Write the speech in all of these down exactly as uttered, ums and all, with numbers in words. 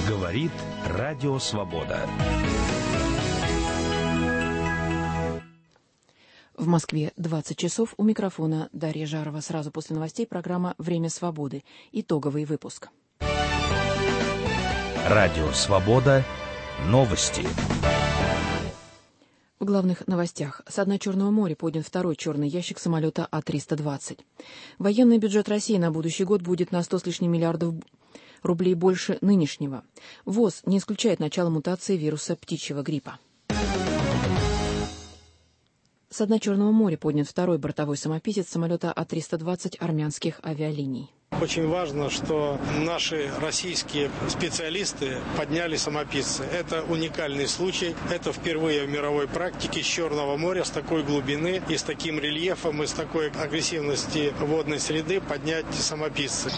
Говорит Радио Свобода. В Москве двадцать часов. У микрофона Дарья Жарова. Сразу после новостей программа «Время свободы». Итоговый выпуск. Радио Свобода. Новости. В главных новостях. Со дна Черного моря поднят второй черный ящик самолета А триста двадцать. Военный бюджет России на будущий год будет на сто с лишним миллиардов рублей больше нынешнего. ВОЗ не исключает начало мутации вируса птичьего гриппа. Со дна Черного моря поднят второй бортовой самописец самолета А триста двадцать армянских авиалиний. Очень важно, что наши российские специалисты подняли самописцы. Это уникальный случай. Это впервые в мировой практике с Черного моря, с такой глубины и с таким рельефом, и с такой агрессивности водной среды поднять самописцы.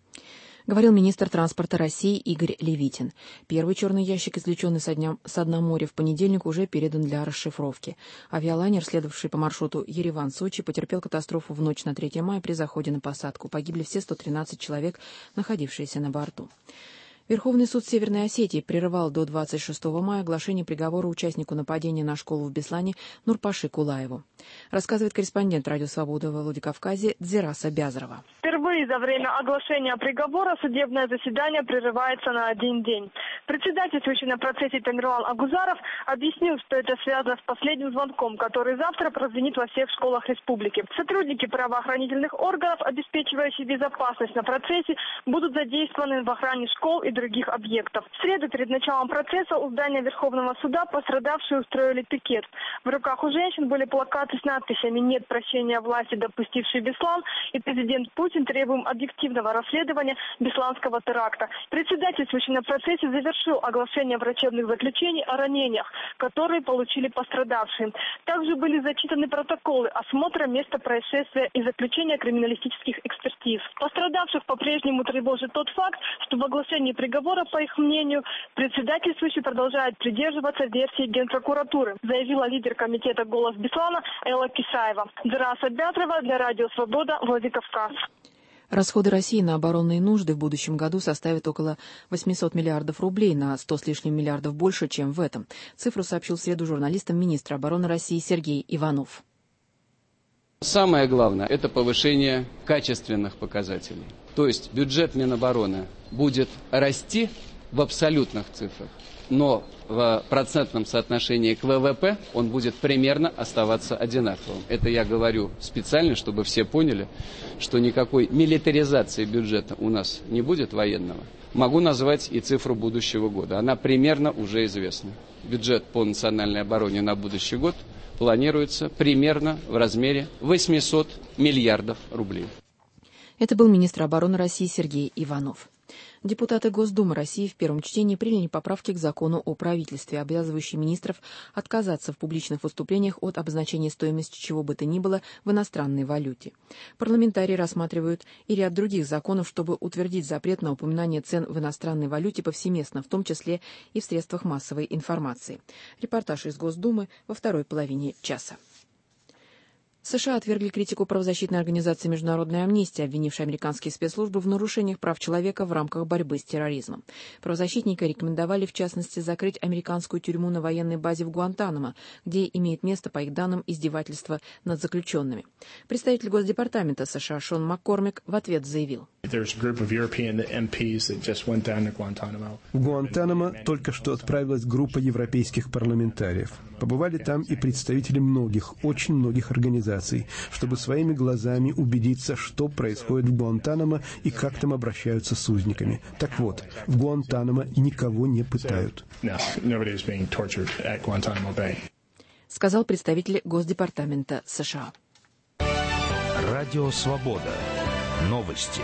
Говорил министр транспорта России Игорь Левитин. Первый черный ящик, извлеченный со дня, со дна моря в понедельник, уже передан для расшифровки. Авиалайнер, следовавший по маршруту Ереван-Сочи, потерпел катастрофу в ночь на третье мая при заходе на посадку. Погибли все сто тринадцать человек, находившиеся на борту. Верховный суд Северной Осетии прерывал до двадцать шестого мая оглашение приговора участнику нападения на школу в Беслане Нурпаши Кулаеву. Рассказывает корреспондент Радио Свобода во Владикавказе Дзираса Бязрова. Впервые за время оглашения приговора судебное заседание прерывается на один день. Председательствующий на процессе Тамерлан Агузаров объяснил, что это связано с последним звонком, который завтра прозвенит во всех школах республики. Сотрудники правоохранительных органов, обеспечивающие безопасность на процессе, будут задействованы в охране школ и других объектов. В среду перед началом процесса у здания Верховного суда пострадавшие устроили пикет. В руках у женщин были плакаты с надписями «Нет прощения власти, допустившей Беслан» и «Президент Путин, требуем объективного расследования бесланского теракта». Председательствующий на процессе завершил оглашение врачебных заключений о ранениях, которые получили пострадавшие. Также были зачитаны протоколы осмотра места происшествия и заключения криминалистических экспертиз. Пострадавших по-прежнему тревожит тот факт, что в оглашении приговора, по их мнению, председательствующий продолжает придерживаться версии Генпрокуратуры, заявила лидер комитета «Голос Беслана» Элла Кисаева. Дзираса Бязрова для Радио Свобода, Владикавказ. Расходы России на оборонные нужды в будущем году составят около восемьсот миллиардов рублей, на сто с лишним миллиардов больше, чем в этом. Цифру сообщил в среду журналистам министр обороны России Сергей Иванов. Самое главное – это повышение качественных показателей. То есть бюджет Минобороны будет расти в абсолютных цифрах, но в процентном соотношении к вэ вэ пэ он будет примерно оставаться одинаковым. Это я говорю специально, чтобы все поняли, что никакой милитаризации бюджета у нас не будет военного. Могу назвать и цифру будущего года. Она примерно уже известна. Бюджет по национальной обороне на будущий год планируется примерно в размере восемьсот миллиардов рублей. Это был министр обороны России Сергей Иванов. Депутаты Госдумы России в первом чтении приняли поправки к закону о правительстве, обязывающие министров отказаться в публичных выступлениях от обозначения стоимости чего бы то ни было в иностранной валюте. Парламентарии рассматривают и ряд других законов, чтобы утвердить запрет на упоминание цен в иностранной валюте повсеместно, в том числе и в средствах массовой информации. Репортаж из Госдумы во второй половине часа. США отвергли критику правозащитной организации «Международная амнистия», обвинившей американские спецслужбы в нарушениях прав человека в рамках борьбы с терроризмом. Правозащитники рекомендовали, в частности, закрыть американскую тюрьму на военной базе в Гуантанамо, где имеет место, по их данным, издевательство над заключенными. Представитель Госдепартамента США Шон Маккормик в ответ заявил: В Гуантанамо только что отправилась группа европейских парламентариев. Побывали там и представители многих, очень многих организаций, чтобы своими глазами убедиться, что происходит в Гуантанамо и как там обращаются с узниками. Так вот, в Гуантанамо никого не пытают. Сказал представитель Госдепартамента США. Радио Свобода. Новости.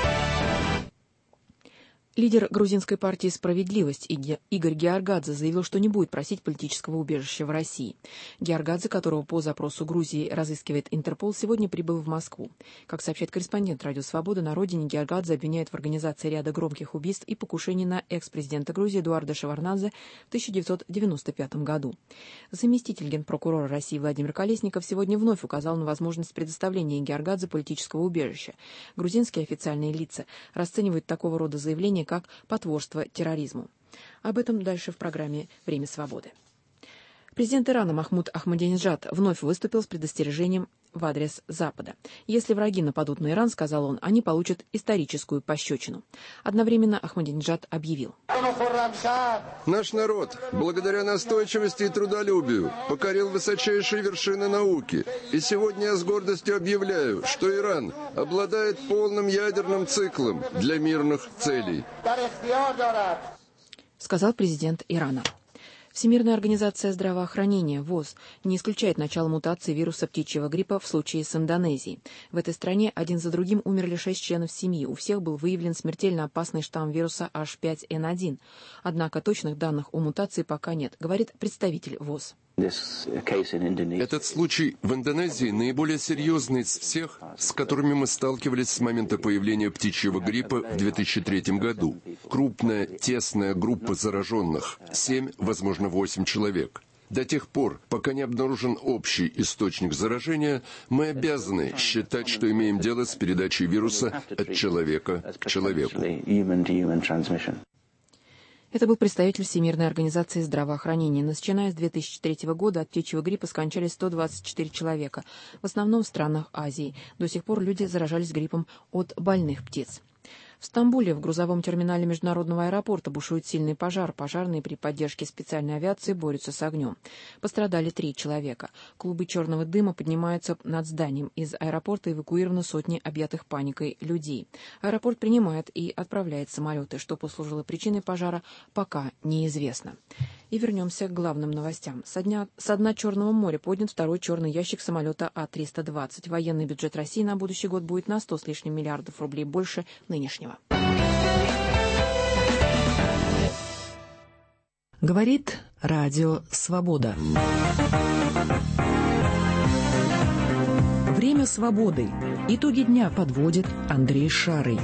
Лидер грузинской партии «Справедливость» Игорь Георгадзе заявил, что не будет просить политического убежища в России. Георгадзе, которого по запросу Грузии разыскивает Интерпол, сегодня прибыл в Москву. Как сообщает корреспондент Радио Свобода, на родине Георгадзе обвиняют в организации ряда громких убийств и покушений на экс-президента Грузии Эдуарда Шеварднадзе в тысяча девятьсот девяносто пятом году. Заместитель генпрокурора России Владимир Колесников сегодня вновь указал на возможность предоставления Георгадзе политического убежища. Грузинские официальные лица расценивают такого рода заявления как потворство терроризму. Об этом дальше в программе «Время свободы». Президент Ирана Махмуд Ахмадинеджад вновь выступил с предостережением в адрес Запада. Если враги нападут на Иран, сказал он, они получат историческую пощечину. Одновременно Ахмадинеджад объявил: «Наш народ, благодаря настойчивости и трудолюбию, покорил высочайшие вершины науки. И сегодня я с гордостью объявляю, что Иран обладает полным ядерным циклом для мирных целей», сказал президент Ирана. Всемирная организация здравоохранения ВОЗ не исключает начало мутации вируса птичьего гриппа в случае с Индонезией. В этой стране один за другим умерли шесть членов семьи. У всех был выявлен смертельно опасный штамм вируса эйч пять эн один. Однако точных данных о мутации пока нет, говорит представитель ВОЗ. Этот случай в Индонезии наиболее серьезный из всех, с которыми мы сталкивались с момента появления птичьего гриппа в две тысячи третьем году. Крупная, тесная группа зараженных, семь, возможно, восемь человек. До тех пор, пока не обнаружен общий источник заражения, мы обязаны считать, что имеем дело с передачей вируса от человека к человеку. Это был представитель Всемирной организации здравоохранения. Начиная с две тысячи третьего года от птичьего гриппа скончались сто двадцать четыре человека, в основном в странах Азии. До сих пор люди заражались гриппом от больных птиц. В Стамбуле в грузовом терминале международного аэропорта бушует сильный пожар. Пожарные при поддержке специальной авиации борются с огнем. Пострадали три человека. Клубы черного дыма поднимаются над зданием. Из аэропорта эвакуированы сотни объятых паникой людей. Аэропорт принимает и отправляет самолеты. Что послужило причиной пожара, пока неизвестно. И вернемся к главным новостям. Со дня, со дна Черного моря поднят второй черный ящик самолета А триста двадцать. Военный бюджет России на будущий год будет на сто с лишним миллиардов рублей больше нынешнего. Говорит Радио Свобода. Время свободы. Итоги дня подводит Андрей Шарый.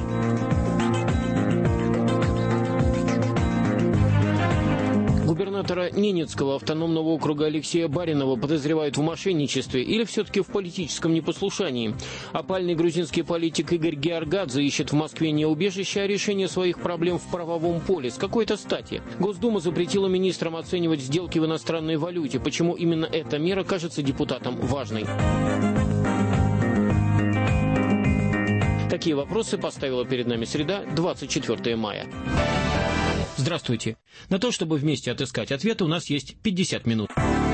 Губернатора Ненецкого автономного округа Алексея Баринова подозревают в мошенничестве или все-таки в политическом непослушании. Опальный грузинский политик Игорь Георгадзе ищет в Москве не убежище, а решение своих проблем в правовом поле. С какой-то стати? Госдума запретила министрам оценивать сделки в иностранной валюте. Почему именно эта мера кажется депутатам важной? Такие вопросы поставила перед нами среда, двадцать четвёртого мая. Здравствуйте. На то, чтобы вместе отыскать ответы, у нас есть пятьдесят минут.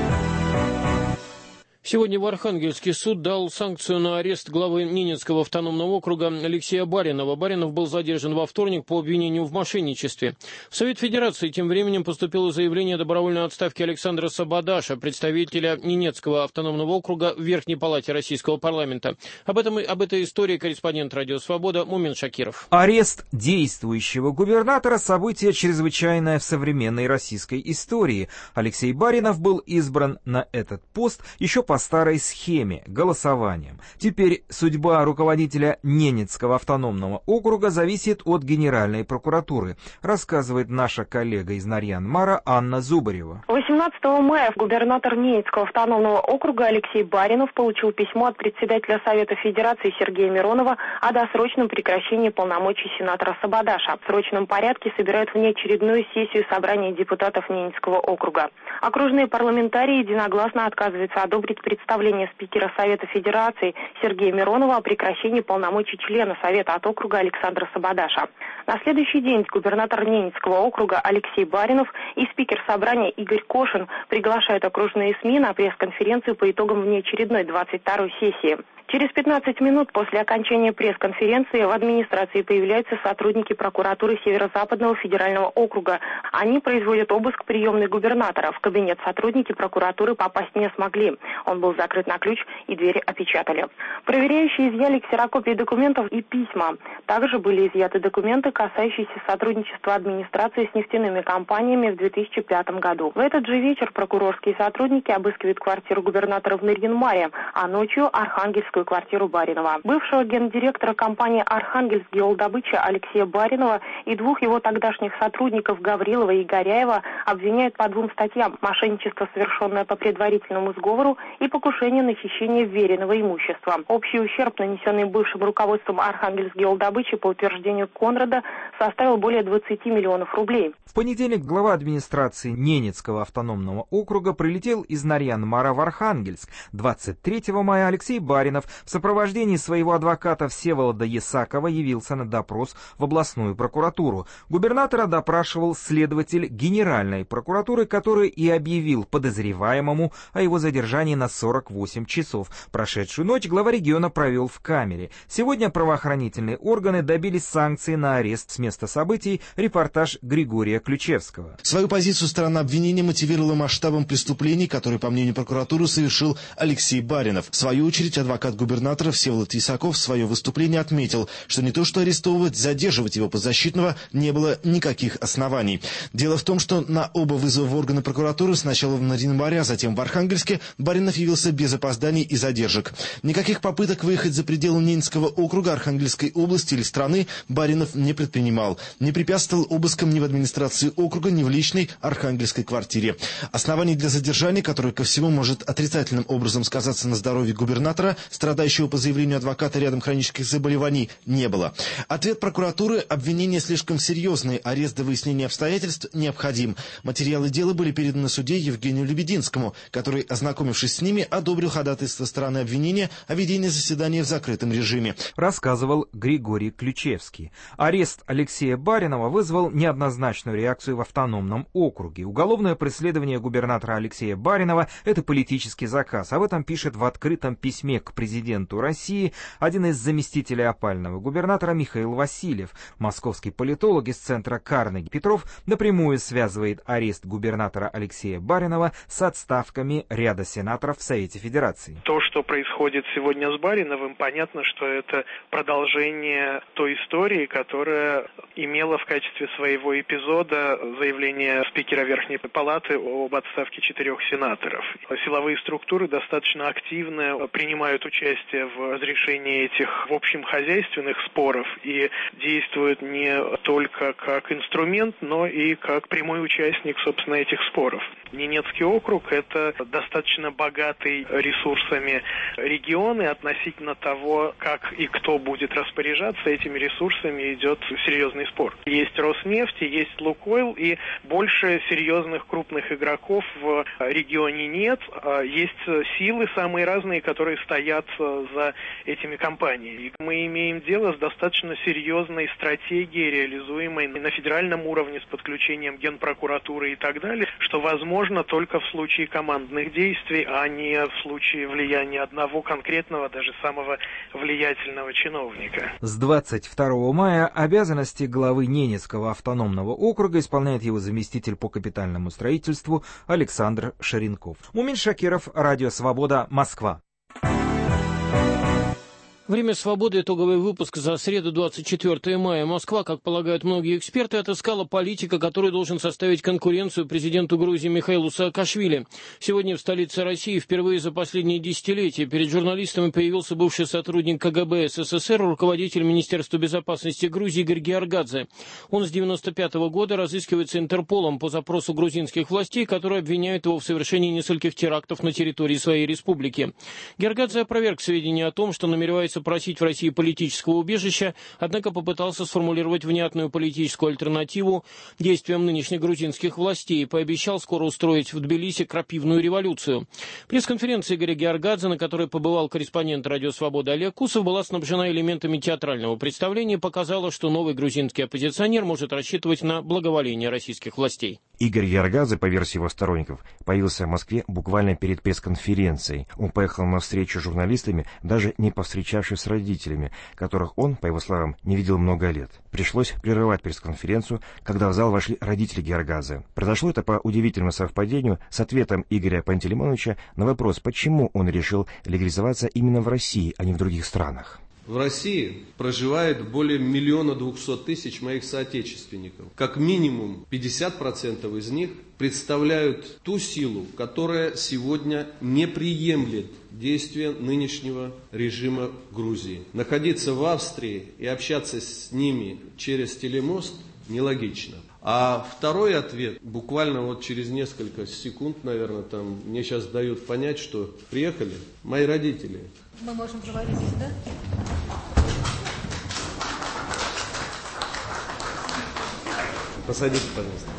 Сегодня в Архангельский суд дал санкцию на арест главы Ненецкого автономного округа Алексея Баринова. Баринов был задержан во вторник по обвинению в мошенничестве. В Совет Федерации тем временем поступило заявление о добровольной отставке Александра Сабадаша, представителя Ненецкого автономного округа в Верхней палате Российского парламента. Об этом об этой истории корреспондент «Радио Свобода» Мумин Шакиров. Арест действующего губернатора – событие чрезвычайное в современной российской истории. Алексей Баринов был избран на этот пост еще по старой схеме, голосованием. Теперь судьба руководителя Ненецкого автономного округа зависит от Генеральной прокуратуры, рассказывает наша коллега из Нарьян-Мара Анна Зубарева. восемнадцатого мая губернатор Ненецкого автономного округа Алексей Баринов получил письмо от председателя Совета Федерации Сергея Миронова о досрочном прекращении полномочий сенатора Сабадаша. В срочном порядке собирают внеочередную сессию собрания депутатов Ненецкого округа. Окружные парламентарии единогласно отказываются одобрить представление спикера Совета Федерации Сергея Миронова о прекращении полномочий члена Совета от округа Александра Сабадаша. На следующий день губернатор Ненецкого округа Алексей Баринов и спикер собрания Игорь Кошин приглашают окружные СМИ на пресс-конференцию по итогам внеочередной двадцать второй сессии. Через пятнадцать минут после окончания пресс-конференции в администрации появляются сотрудники прокуратуры Северо-Западного федерального округа. Они производят обыск приемной губернатора. В кабинет сотрудники прокуратуры попасть не смогли. Он был закрыт на ключ и двери опечатали. Проверяющие изъяли ксерокопии документов и письма. Также были изъяты документы, касающиеся сотрудничества администрации с нефтяными компаниями в две тысячи пятом году. В этот же вечер прокурорские сотрудники обыскивают квартиру губернатора в Нарьян-Маре, а ночью Архангельскую архангельскую квартиру Баринова. Бывшего гендиректора компании «Архангельск Геолдобыча» Алексея Баринова и двух его тогдашних сотрудников Гаврилова и Горяева обвиняют по двум статьям: мошенничество, совершенное по предварительному сговору, и покушение на хищение вверенного имущества. Общий ущерб, нанесенный бывшим руководством «Архангельск Геолдобычи», по утверждению Конрада, составил более двадцати миллионов рублей. В понедельник глава администрации Ненецкого автономного округа прилетел из Нарьян-Мара в Архангельск. двадцать третьего мая Алексей Баринов в сопровождении своего адвоката Всеволода Есакова явился на допрос в областную прокуратуру. Губернатора допрашивал следователь Генеральной прокуратуры, который и объявил подозреваемому о его задержании на сорок восемь часов. Прошедшую ночь глава региона провел в камере. Сегодня правоохранительные органы добились санкций на арест с места событий. Репортаж Григория Ключевского. Свою позицию сторона обвинения мотивировала масштабом преступлений, которые, по мнению прокуратуры, совершил Алексей Баринов. В свою очередь, адвокат губернатора Всеволод Есаков в свое выступление отметил, что не то что арестовывать, задерживать его подзащитного не было никаких оснований. Дело в том, что на оба вызова в органы прокуратуры, сначала в Нарьян-Маре, а затем в Архангельске, Баринов явился без опозданий и задержек. Никаких попыток выехать за пределы Ненецкого округа, Архангельской области или страны Баринов не предпринимал. Не препятствовал обыскам ни в администрации округа, ни в личной архангельской квартире. Оснований для задержания, которое ко всему может отрицательным образом сказаться на здоровье губернатора, страдающего по заявлению адвоката рядом хронических заболеваний, не было. Ответ прокуратуры: обвинения слишком серьезные, арест до выяснения обстоятельств необходим. Материалы дела были переданы судье Евгению Лебединскому, который, ознакомившись с ними, одобрил ходатайство стороны обвинения о ведении заседания в закрытом режиме. Рассказывал Григорий Ключевский. Арест Алексея Баринова вызвал неоднозначную реакцию в автономном округе. Уголовное преследование губернатора Алексея Баринова – это политический заказ. Об этом пишет в открытом письме к президенту России один из заместителей опального губернатора Михаил Васильев. Московский политолог из центра Карнеги Петров напрямую связывает арест губернатора Алексея Баринова с отставками ряда сенаторов в Совете Федерации. То, что происходит сегодня с Бариновым, понятно, что это продолжение той истории, которая имела в качестве своего эпизода заявление спикера Верхней Палаты об отставке четырех сенаторов. Силовые структуры достаточно активно принимают участие в разрешении этих, в общем, хозяйственных споров и действуют не только как инструмент, но и как прямой участник, собственно, этих споров. Ненецкий округ – это достаточно богатый ресурсами регион, и относительно того, как и кто будет распоряжаться этими ресурсами, идет серьезный спор. Есть Роснефть, есть Лукойл, и больше серьезных крупных игроков в регионе нет. Есть силы самые разные, которые стоят за этими компаниями. Мы имеем дело с достаточно серьезной стратегией, реализуемой на федеральном уровне с подключением Генпрокуратуры и так далее, что возможно только в случае командных действий, а не в случае влияния одного конкретного, даже самого влиятельного чиновника. С двадцать второго мая обязанности главы Ненецкого автономного округа исполняет его заместитель по капитальному строительству Александр Шаренков. Мумин Шакиров, Радио Свобода, Москва. Время свободы. Итоговый выпуск за среду, двадцать четвёртого мая. Москва, как полагают многие эксперты, отыскала политика, который должен составить конкуренцию президенту Грузии Михаилу Саакашвили. Сегодня в столице России впервые за последние десятилетия перед журналистами появился бывший сотрудник ка гэ бэ эс эс эс эр, руководитель Министерства безопасности Грузии Игорь Георгадзе. Он с девяносто пятого года разыскивается Интерполом по запросу грузинских властей, которые обвиняют его в совершении нескольких терактов на территории своей республики. Георгадзе опроверг сведения о том, что намеревается просить в России политического убежища, однако попытался сформулировать внятную политическую альтернативу действиям нынешних грузинских властей и пообещал скоро устроить в Тбилиси крапивную революцию. Пресс-конференция Игоря Георгадзе, на которой побывал корреспондент «Радио Свобода» Олег Кусов, была снабжена элементами театрального представления и показала, что новый грузинский оппозиционер может рассчитывать на благоволение российских властей. Игорь Георгадзе, по версии его сторонников, появился в Москве буквально перед пресс-конференцией. Он поехал на встречу с журналистами, даже не повстречавшись с родителями, которых он, по его словам, не видел много лет. Пришлось прерывать пресс-конференцию, когда в зал вошли родители Георгадзе. Произошло это по удивительному совпадению с ответом Игоря Пантелеймоновича на вопрос, почему он решил легализоваться именно в России, а не в других странах. В России проживает более миллиона двухсот тысяч моих соотечественников. Как минимум пятьдесят процентов из них представляют ту силу, которая сегодня не приемлет действия нынешнего режима Грузии. Находиться в Австрии и общаться с ними через телемост нелогично. А второй ответ, буквально вот через несколько секунд, наверное, там мне сейчас дают понять, что приехали мои родители. Мы можем говорить, да? Посадите, пожалуйста.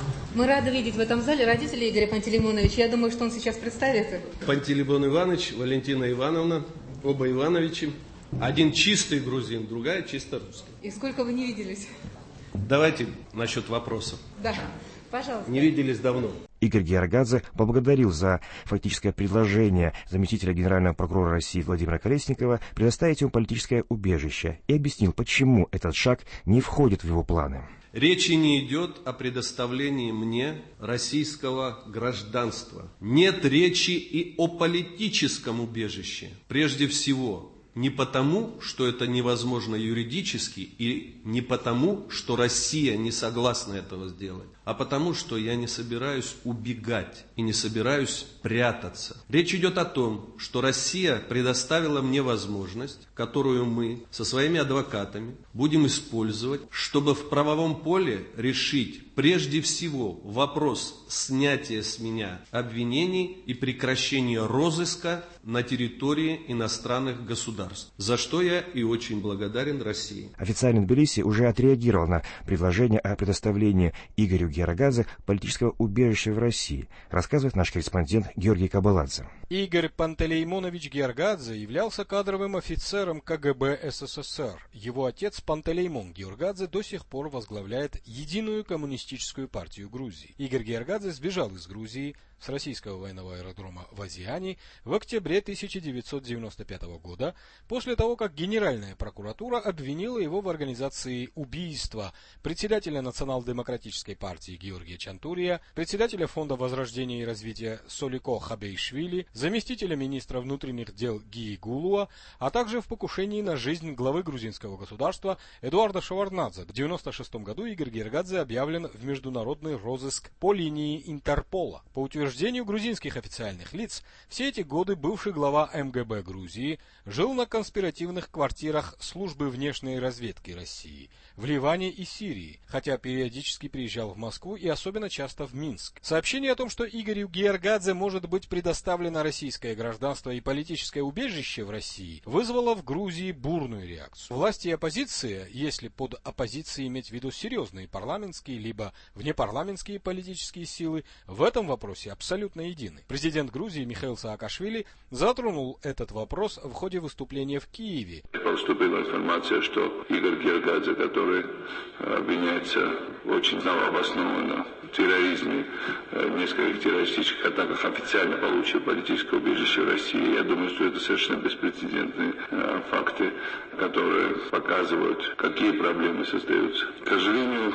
Мы рады видеть в этом зале родителей Игоря Пантелеймоновича. Я думаю, что он сейчас представится. Пантелеймон Иванович, Валентина Ивановна, оба Ивановичи. Один чистый грузин, другая чисто русская. И сколько вы не виделись? Давайте насчет вопросов. Да, пожалуйста. Не виделись давно. Игорь Георгадзе поблагодарил за фактическое предложение заместителя генерального прокурора России Владимира Колесникова предоставить ему политическое убежище и объяснил, почему этот шаг не входит в его планы. Речи не идет о предоставлении мне российского гражданства. Нет речи и о политическом убежище. Прежде всего, не потому, что это невозможно юридически, и не потому, что Россия не согласна этого сделать, а потому, что я не собираюсь убегать и не собираюсь прятаться. Речь идет о том, что Россия предоставила мне возможность, которую мы со своими адвокатами будем использовать, чтобы в правовом поле решить прежде всего вопрос снятия с меня обвинений и прекращения розыска на территории иностранных государств, за что я и очень благодарен России. Официально Тбилиси уже отреагировал на предложение о предоставлении Игорю Георгадзе политического убежища в России, рассказывает наш корреспондент Георгий Кабаладзе. Игорь Пантелеймонович Георгадзе являлся кадровым офицером ка гэ бэ эс эс эс эр. Его отец Пантелеймон Георгадзе до сих пор возглавляет Единую коммунистическую партию Грузии. Игорь Георгадзе сбежал из Грузии с российского военного аэродрома в Азиане в октябре тысяча девятьсот девяносто пятого года, после того, как Генеральная прокуратура обвинила его в организации убийства председателя Национал-демократической партии Георгия Чантурия, председателя Фонда возрождения и развития Солико Хабейшвили, заместителя министра внутренних дел Гии Гулуа, а также в покушении на жизнь главы грузинского государства Эдуарда Шеварднадзе. В девяносто шестом году Игорь Георгадзе объявлен в международный розыск по линии Интерпола. По утверждению По утверждению грузинских официальных лиц, все эти годы бывший глава эм гэ бэ Грузии жил на конспиративных квартирах службы внешней разведки России в Ливане и Сирии, хотя периодически приезжал в Москву и особенно часто в Минск. Сообщение о том, что Игорю Георгадзе может быть предоставлено российское гражданство и политическое убежище в России, вызвало в Грузии бурную реакцию. Власти и оппозиция, если под оппозицией иметь в виду серьезные парламентские либо внепарламентские политические силы, в этом вопросе абсолютно едины. Президент Грузии Михаил Саакашвили затронул этот вопрос в ходе выступления в Киеве. Поступила информация, что Игорь Георгадзе, который обвиняется очень обоснованно в терроризме, в нескольких террористических атаках, официально получил политическое убежище в России. Я думаю, что это совершенно беспрецедентные факты, которые показывают, какие проблемы создаются. К сожалению,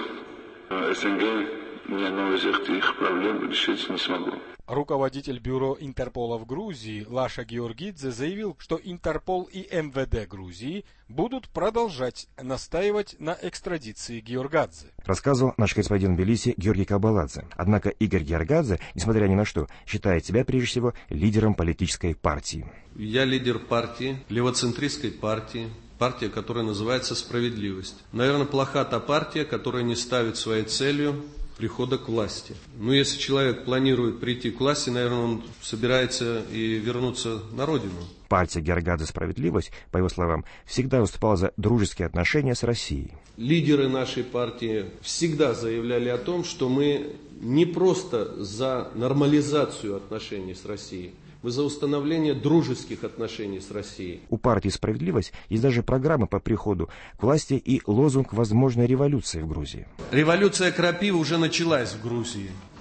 эс эн гэ ни одну из этих проблем решить не смогу. Руководитель бюро Интерпола в Грузии Лаша Георгидзе заявил, что Интерпол и эм вэ дэ Грузии будут продолжать настаивать на экстрадиции Георгадзе. Рассказывал наш корреспондент в Тбилиси Георгий Кабаладзе. Однако Игорь Георгадзе, несмотря ни на что, считает себя прежде всего лидером политической партии. Я лидер партии, левоцентристской партии. Партия, которая называется «Справедливость». Наверное, плоха та партия, которая не ставит своей целью прихода к власти. Но если человек планирует прийти к власти, наверное, он собирается и вернуться на родину. Партия Георгадзе «Справедливость», по его словам, всегда выступала за дружеские отношения с Россией. Лидеры нашей партии всегда заявляли о том, что мы не просто за нормализацию отношений с Россией, мы за установление дружеских отношений с Россией. У партии «Справедливость» есть даже программа по приходу к власти и лозунг возможной революции в Грузии. Революция крапивы уже началась в Грузии.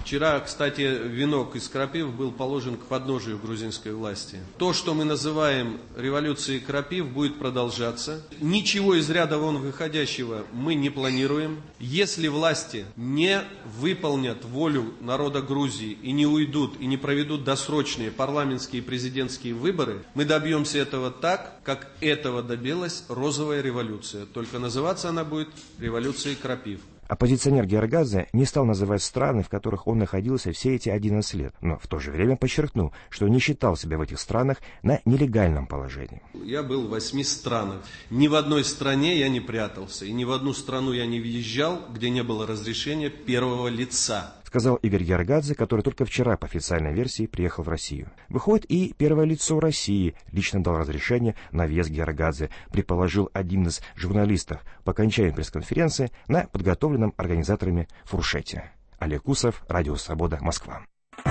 Вчера, кстати, венок из крапив был положен к подножию грузинской власти. То, что мы называем революцией крапив, будет продолжаться. Ничего из ряда вон выходящего мы не планируем. Если власти не выполнят волю народа Грузии и не уйдут, и не проведут досрочные парламентские и президентские выборы, мы добьемся этого так, как этого добилась розовая революция. Только называться она будет революцией крапив. Оппозиционер Георгадзе не стал называть страны, в которых он находился все эти одиннадцать лет, но в то же время подчеркнул, что не считал себя в этих странах на нелегальном положении. Я был в восьми странах. Ни в одной стране я не прятался, и ни в одну страну я не въезжал, где не было разрешения первого лица. Сказал Игорь Георгадзе, который только вчера по официальной версии приехал в Россию. Выходит, и первое лицо России лично дал разрешение на въезд Георгадзе, предположил один из журналистов по окончании пресс-конференции на подготовленном организаторами фуршете. Олег Усов, Радио Свобода, Москва.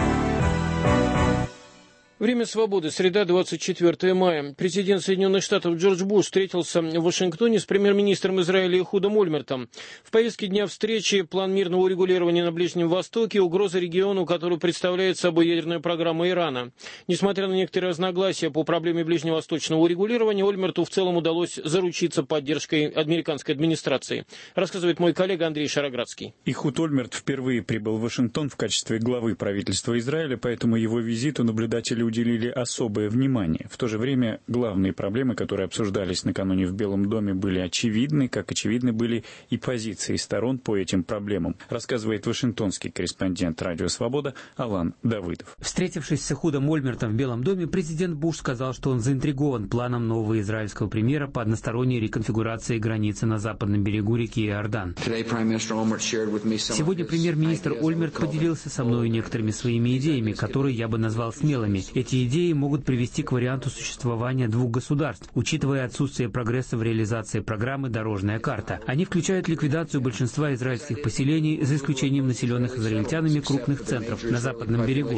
Время свободы. Среда, двадцать четвёртого мая. Президент Соединенных Штатов Джордж Буш встретился в Вашингтоне с премьер-министром Израиля Эхудом Ольмертом. В повестке дня встречи план мирного урегулирования на Ближнем Востоке, угроза региону, которую представляет собой ядерная программа Ирана. Несмотря на некоторые разногласия по проблеме ближневосточного урегулирования, Ольмерту в целом удалось заручиться поддержкой американской администрации. Рассказывает мой коллега Андрей Шароградский. Эхуд Ольмерт впервые прибыл в Вашингтон в качестве главы правительства Израиля, поэтому его визиту наблюдатели уделили особое внимание. В то же время главные проблемы, которые обсуждались накануне в Белом доме, были очевидны, как очевидны были и позиции сторон по этим проблемам, рассказывает вашингтонский корреспондент Радио Свобода Алан Давыдов. Встретившись с Эхудом Ольмертом в Белом доме, президент Буш сказал, что он заинтригован планом нового израильского премьера по односторонней реконфигурации границы на западном берегу реки Иордан. Сегодня премьер-министр Ольмерт поделился со мной некоторыми своими идеями, которые я бы назвал смелыми. Эти идеи могут привести к варианту существования двух государств, учитывая отсутствие прогресса в реализации программы «Дорожная карта». Они включают ликвидацию большинства израильских поселений, за исключением населенных израильтянами крупных центров на западном берегу.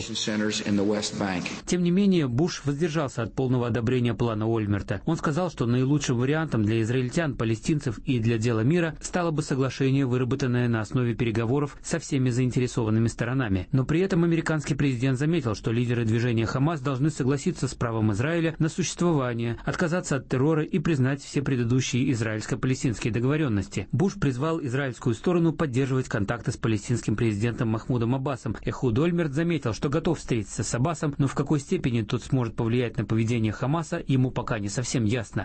Тем не менее, Буш воздержался от полного одобрения плана Ольмерта. Он сказал, что наилучшим вариантом для израильтян, палестинцев и для дела мира стало бы соглашение, выработанное на основе переговоров со всеми заинтересованными сторонами. Но при этом американский президент заметил, что лидеры движения «Хамас» должны согласиться с правом Израиля на существование, отказаться от террора и признать все предыдущие израильско-палестинские договоренности. Буш призвал израильскую сторону поддерживать контакты с палестинским президентом Махмудом Аббасом. Эхуд Ольмерт заметил, что готов встретиться с Аббасом, но в какой степени тот сможет повлиять на поведение Хамаса, ему пока не совсем ясно.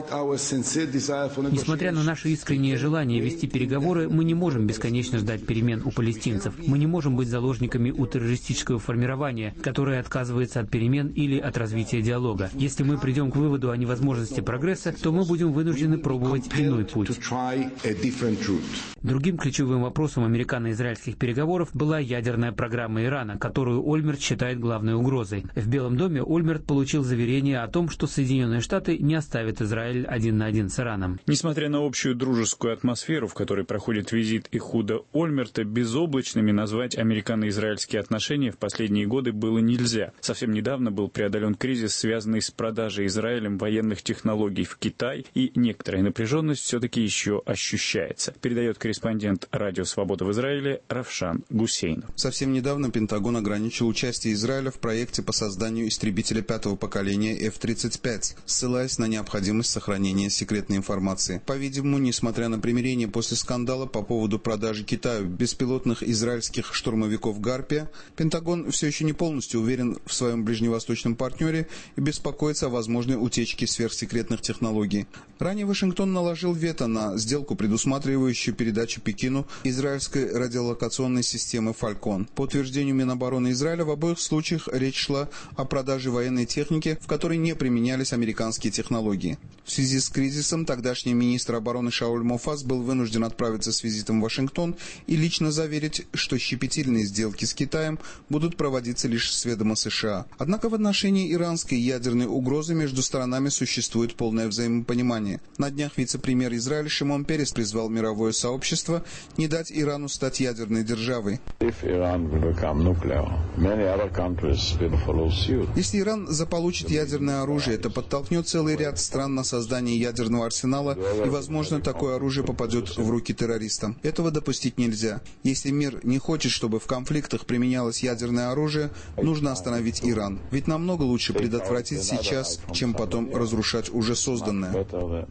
Несмотря на наше искреннее желание вести переговоры, мы не можем бесконечно ждать перемен у палестинцев. Мы не можем быть заложниками у террористического формирования, которое отказывается от перемен или от развития диалога. Если мы придем к выводу о невозможности прогресса, то мы будем вынуждены пробовать иной путь. Другим ключевым вопросом американо-израильских переговоров была ядерная программа Ирана, которую Ольмерт считает главной угрозой. В Белом доме Ольмерт получил заверение о том, что Соединенные Штаты не оставят Израиль один на один с Ираном. Несмотря на общую дружескую атмосферу, в которой проходит визит Эхуда Ольмерта, безоблачными назвать американо-израильские отношения в последние годы было нельзя. Совсем недавно был преодолен кризис, связанный с продажей Израилем военных технологий в Китай, и некоторая напряженность все-таки еще ощущается, передает корреспондент Радио Свобода в Израиле Равшан Гусейнов. Совсем недавно Пентагон ограничил участие Израиля в проекте по созданию истребителя пятого поколения эф тридцать пять, ссылаясь на необходимость сохранения секретной информации. По-видимому, несмотря на примирение после скандала по поводу продажи Китаю беспилотных израильских штурмовиков «Гарпия», Пентагон все еще не полностью уверен в своем ближневосточном партнере и беспокоится о возможной утечке сверхсекретных технологий. Ранее Вашингтон наложил вето на сделку, предусматривающую передачу Пекину израильской радиолокационной системы «Фалькон». По утверждению Минобороны Израиля, в обоих случаях речь шла о продаже военной техники, в которой не применялись американские технологии. В связи с кризисом тогдашний министр обороны Шауль Мофаз был вынужден отправиться с визитом в Вашингтон и лично заверить, что щепетильные сделки с Китаем будут проводиться лишь с ведома США. Однако в отношении иранской ядерной угрозы между сторонами существует полное взаимопонимание. На днях вице-премьер Израиля Шимон Перес призвал мировое сообщество не дать Ирану стать ядерной державой. Если Иран заполучит ядерное оружие, это подтолкнет целый ряд стран на создание ядерного арсенала, и, возможно, такое оружие попадет в руки террористам. Этого допустить нельзя. Если мир не хочет, чтобы в конфликтах применялось ядерное оружие, нужно остановить Иран. Ведь намного лучше предотвратить сейчас, чем потом разрушать уже созданное.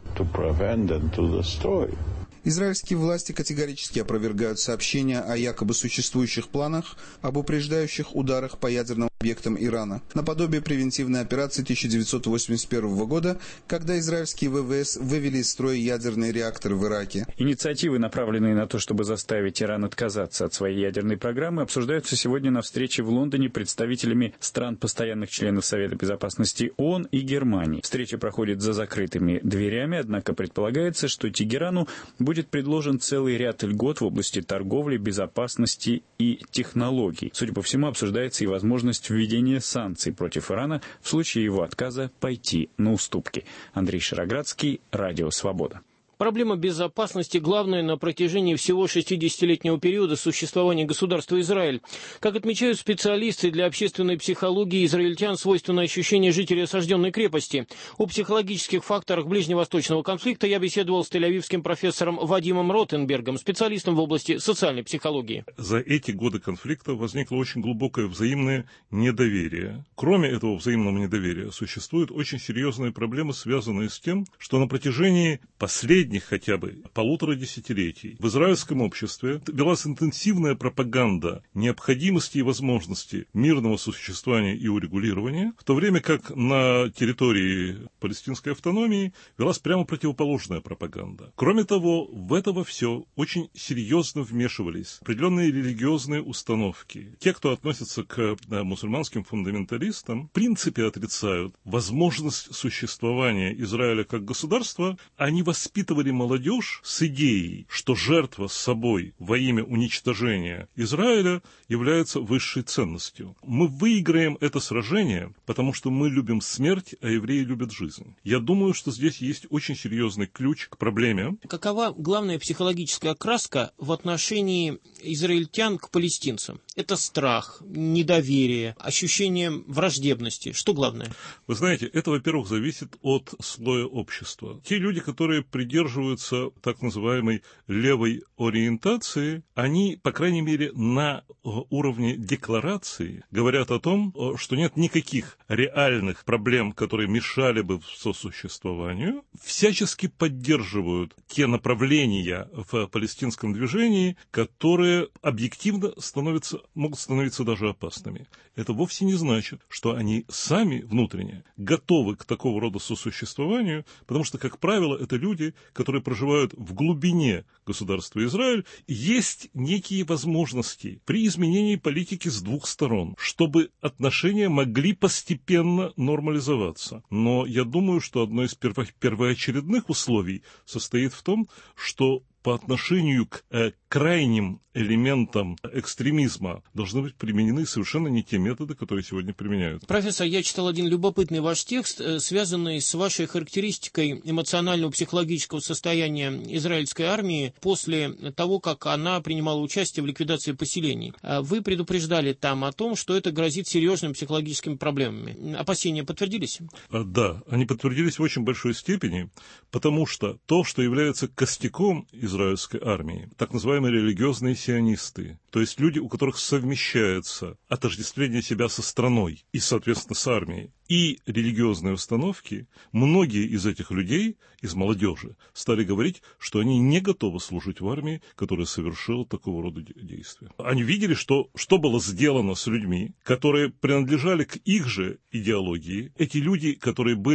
Израильские власти категорически опровергают сообщения о якобы существующих планах об упреждающих ударах по ядерным объектам Ирана, наподобие превентивной операции тысяча девятьсот восемьдесят первого года, когда израильские ВВС вывели из строя ядерные реакторы в Ираке. Инициативы, направленные на то, чтобы заставить Иран отказаться от своей ядерной программы, обсуждаются сегодня на встрече в Лондоне представителями стран постоянных членов Совета Безопасности ООН и Германии. Встреча проходит за закрытыми дверями, однако предполагается, что Тегерану будет предложен целый ряд льгот в области торговли, безопасности и технологий. Судя по всему, обсуждается и возможность введения санкций против Ирана в случае его отказа пойти на уступки. Андрей Шароградский, Радио Свобода. Проблема безопасности главная на протяжении всего шестидесятилетнего периода существования государства Израиль. Как отмечают специалисты, для общественной психологии израильтян свойственно ощущение жителей осажденной крепости. О психологических факторах ближневосточного конфликта я беседовал с тель-авивским профессором Вадимом Ротенбергом, специалистом в области социальной психологии. За эти годы конфликта возникло очень глубокое взаимное недоверие. Кроме этого взаимного недоверия, существуют очень серьезные проблемы, связанные с тем, что на протяжении последних хотя бы полутора десятилетий в израильском обществе велась интенсивная пропаганда необходимости и возможности мирного существования и урегулирования, в то время как на территории палестинской автономии велась прямо противоположная пропаганда. Кроме того, в это во все очень серьезно вмешивались определенные религиозные установки. Те, кто относится к мусульманским фундаменталистам, в принципе отрицают возможность существования Израиля как государства. Они воспитывали молодежь с идеей, что жертва с собой во имя уничтожения Израиля является высшей ценностью. Мы выиграем это сражение, потому что мы любим смерть, а евреи любят жизнь. Я думаю, что здесь есть очень серьезный ключ к проблеме. Какова главная психологическая окраска в отношении израильтян к палестинцам? Это страх, недоверие, ощущение враждебности. Что главное? Вы знаете, это, во-первых, зависит от слоя общества. Те люди, которые придерживаются так называемой левой ориентации, они, по крайней мере, на уровне декларации говорят о том, что нет никаких реальных проблем, которые мешали бы сосуществованию, всячески поддерживают те направления в палестинском движении, которые объективно становятся, могут становиться даже опасными. Это вовсе не значит, что они сами внутренне готовы к такого рода сосуществованию, потому что, как правило, это люди, которые проживают в глубине государства Израиль, есть некие возможности при изменении политики с двух сторон, чтобы отношения могли постепенно нормализоваться. Но я думаю, что одно из перво- первоочередных условий состоит в том, что по отношению к э, крайним элементам экстремизма должны быть применены совершенно не те методы, которые сегодня применяют. Профессор, я читал один любопытный ваш текст, связанный с вашей характеристикой эмоционального психологического состояния израильской армии после того, как она принимала участие в ликвидации поселений. Вы предупреждали там о том, что это грозит серьезными психологическими проблемами. Опасения подтвердились? Да, они подтвердились в очень большой степени, потому что то, что является костяком израильской армии, так называемые религиозные сионисты, то есть люди, у которых совмещается отождествление себя со страной и, соответственно, с армией, и религиозные установки, многие из этих людей, из молодежи, стали говорить, что они не готовы служить в армии, которая совершила такого рода действия. Они видели, что, что было сделано с людьми, которые принадлежали к их же идеологии. Эти люди, которые были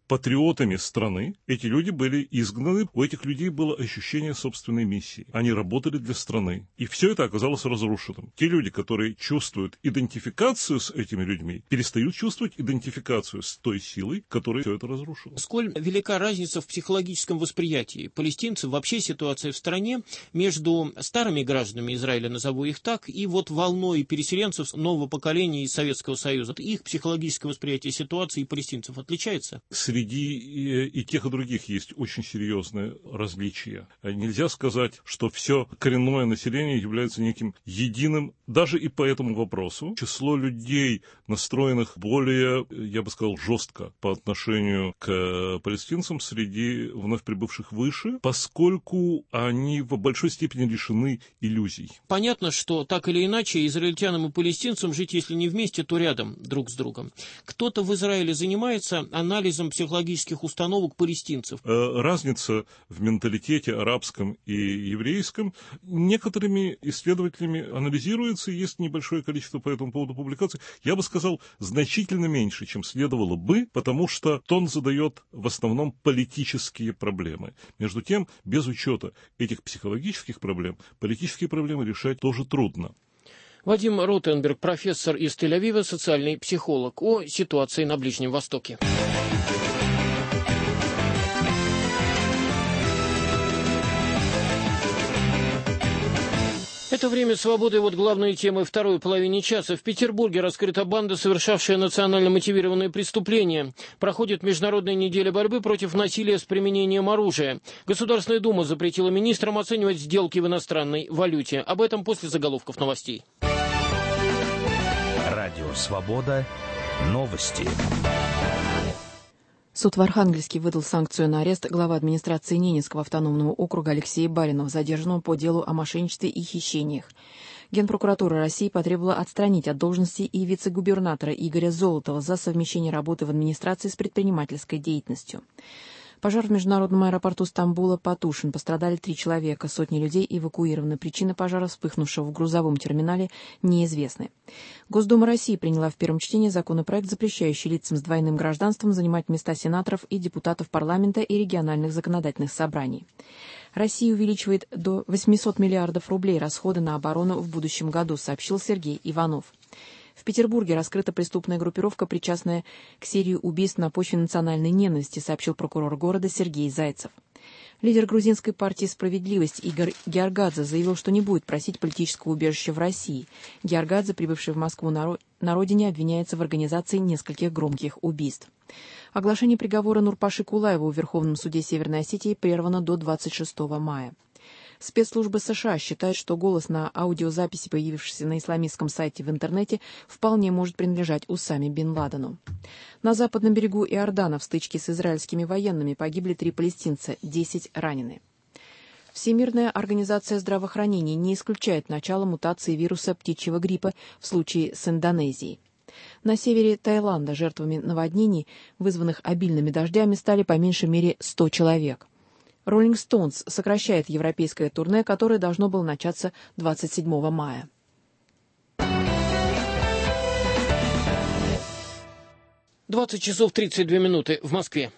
патриотами страны, эти люди были изгнаны, у этих людей было ощущение собственной миссии. Они работали для страны. И все это оказалось разрушенным. Те люди, которые чувствуют идентификацию с этими людьми, перестают чувствовать идентификацию с той силой, которая все это разрушила. Сколь велика разница в психологическом восприятии палестинцев, вообще ситуация в стране между старыми гражданами Израиля, назову их так, и вот волной переселенцев нового поколения из Советского Союза. Их психологическое восприятие ситуации и палестинцев отличается? Среди и, и тех, и других есть очень серьезные различия. Нельзя сказать, что все коренное население является неким единым, даже и по этому вопросу. Число людей, настроенных более, я бы сказал, жестко по отношению к палестинцам, среди вновь прибывших выше, поскольку они в большой степени лишены иллюзий. Понятно, что так или иначе израильтянам и палестинцам жить, если не вместе, то рядом друг с другом. Кто-то в Израиле занимается анализом психологических установок палестинцев? Разница в менталитете арабском и еврейском некоторыми исследователями анализируется, есть небольшое количество по этому поводу публикаций. Я бы сказал, значительно меньше, чем следовало бы, потому что он задает в основном политические проблемы. Между тем, без учета этих психологических проблем, политические проблемы решать тоже трудно. Вадим Ротенберг, профессор из Тель-Авива, социальный психолог, о ситуации на Ближнем Востоке. Это «Время свободы». Вот главные темы второй половины часа. В Петербурге раскрыта банда, совершавшая национально мотивированные преступления. Проходит Международная неделя борьбы против насилия с применением оружия. Государственная Дума запретила министрам оценивать сделки в иностранной валюте. Об этом после заголовков новостей. Радио «Свобода». Новости. Суд в Архангельске выдал санкцию на арест главы администрации Ненецкого автономного округа Алексея Баринова, задержанного по делу о мошенничестве и хищениях. Генпрокуратура России потребовала отстранить от должности и вице-губернатора Игоря Золотова за совмещение работы в администрации с предпринимательской деятельностью. Пожар в международном аэропорту Стамбула потушен. Пострадали три человека. Сотни людей эвакуированы. Причины пожара, вспыхнувшего в грузовом терминале, неизвестны. Госдума России приняла в первом чтении законопроект, запрещающий лицам с двойным гражданством занимать места сенаторов и депутатов парламента и региональных законодательных собраний. Россия увеличивает до восемьсот миллиардов рублей расходы на оборону в будущем году, сообщил Сергей Иванов. В Петербурге раскрыта преступная группировка, причастная к серии убийств на почве национальной ненависти, сообщил прокурор города Сергей Зайцев. Лидер грузинской партии «Справедливость» Игорь Георгадзе заявил, что не будет просить политического убежища в России. Георгадзе, прибывший в Москву на, на родине, обвиняется в организации нескольких громких убийств. Оглашение приговора Нурпаши Кулаеву в Верховном суде Северной Осетии прервано до двадцать шестого мая. Спецслужбы США считают, что голос на аудиозаписи, появившийся на исламистском сайте в интернете, вполне может принадлежать Усаме бен Ладену. На западном берегу Иордана в стычке с израильскими военными погибли три палестинца, десять ранены. Всемирная организация здравоохранения не исключает начало мутации вируса птичьего гриппа в случае с Индонезией. На севере Таиланда жертвами наводнений, вызванных обильными дождями, стали по меньшей мере сто человек. Rolling Stones сокращает европейское турне, которое должно было начаться двадцать седьмого мая. двадцать часов тридцать две минуты в Москве.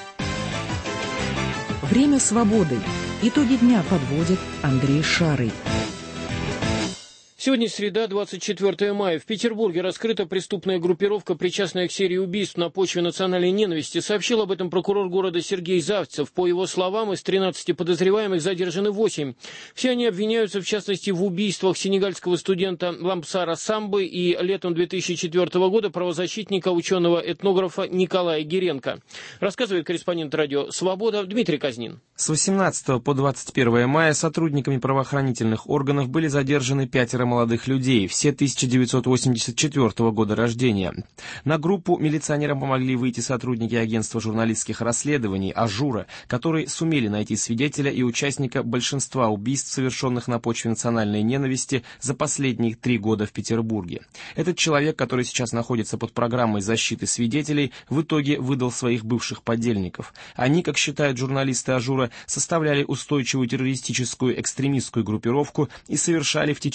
Время свободы. Итоги дня подводит Андрей Шарый. Сегодня среда, двадцать четвёртого мая. В Петербурге раскрыта преступная группировка, причастная к серии убийств на почве национальной ненависти. Сообщил об этом прокурор города Сергей Зайцев. По его словам, из тринадцати подозреваемых задержаны восемь. Все они обвиняются, в частности, в убийствах сенегальского студента Лампсара Самбы и летом две тысячи четвёртого года правозащитника, ученого-этнографа Николая Геренко. Рассказывает корреспондент радио «Свобода» Дмитрий Казнин. С восемнадцатого по двадцать первое мая сотрудниками правоохранительных органов были задержаны пятеро молодых людей, все тысяча девятьсот восемьдесят четвёртого года рождения. На группу милиционерам помогли выйти сотрудники агентства журналистских расследований «Ажура», которые сумели найти свидетеля и участника большинства убийств, совершенных на почве национальной ненависти за последние три года в Петербурге. Этот человек, который сейчас находится под программой защиты свидетелей, в итоге выдал своих бывших подельников. Они, как считают журналисты «Ажура», составляли устойчивую террористическую экстремистскую группировку и совершали в течение трех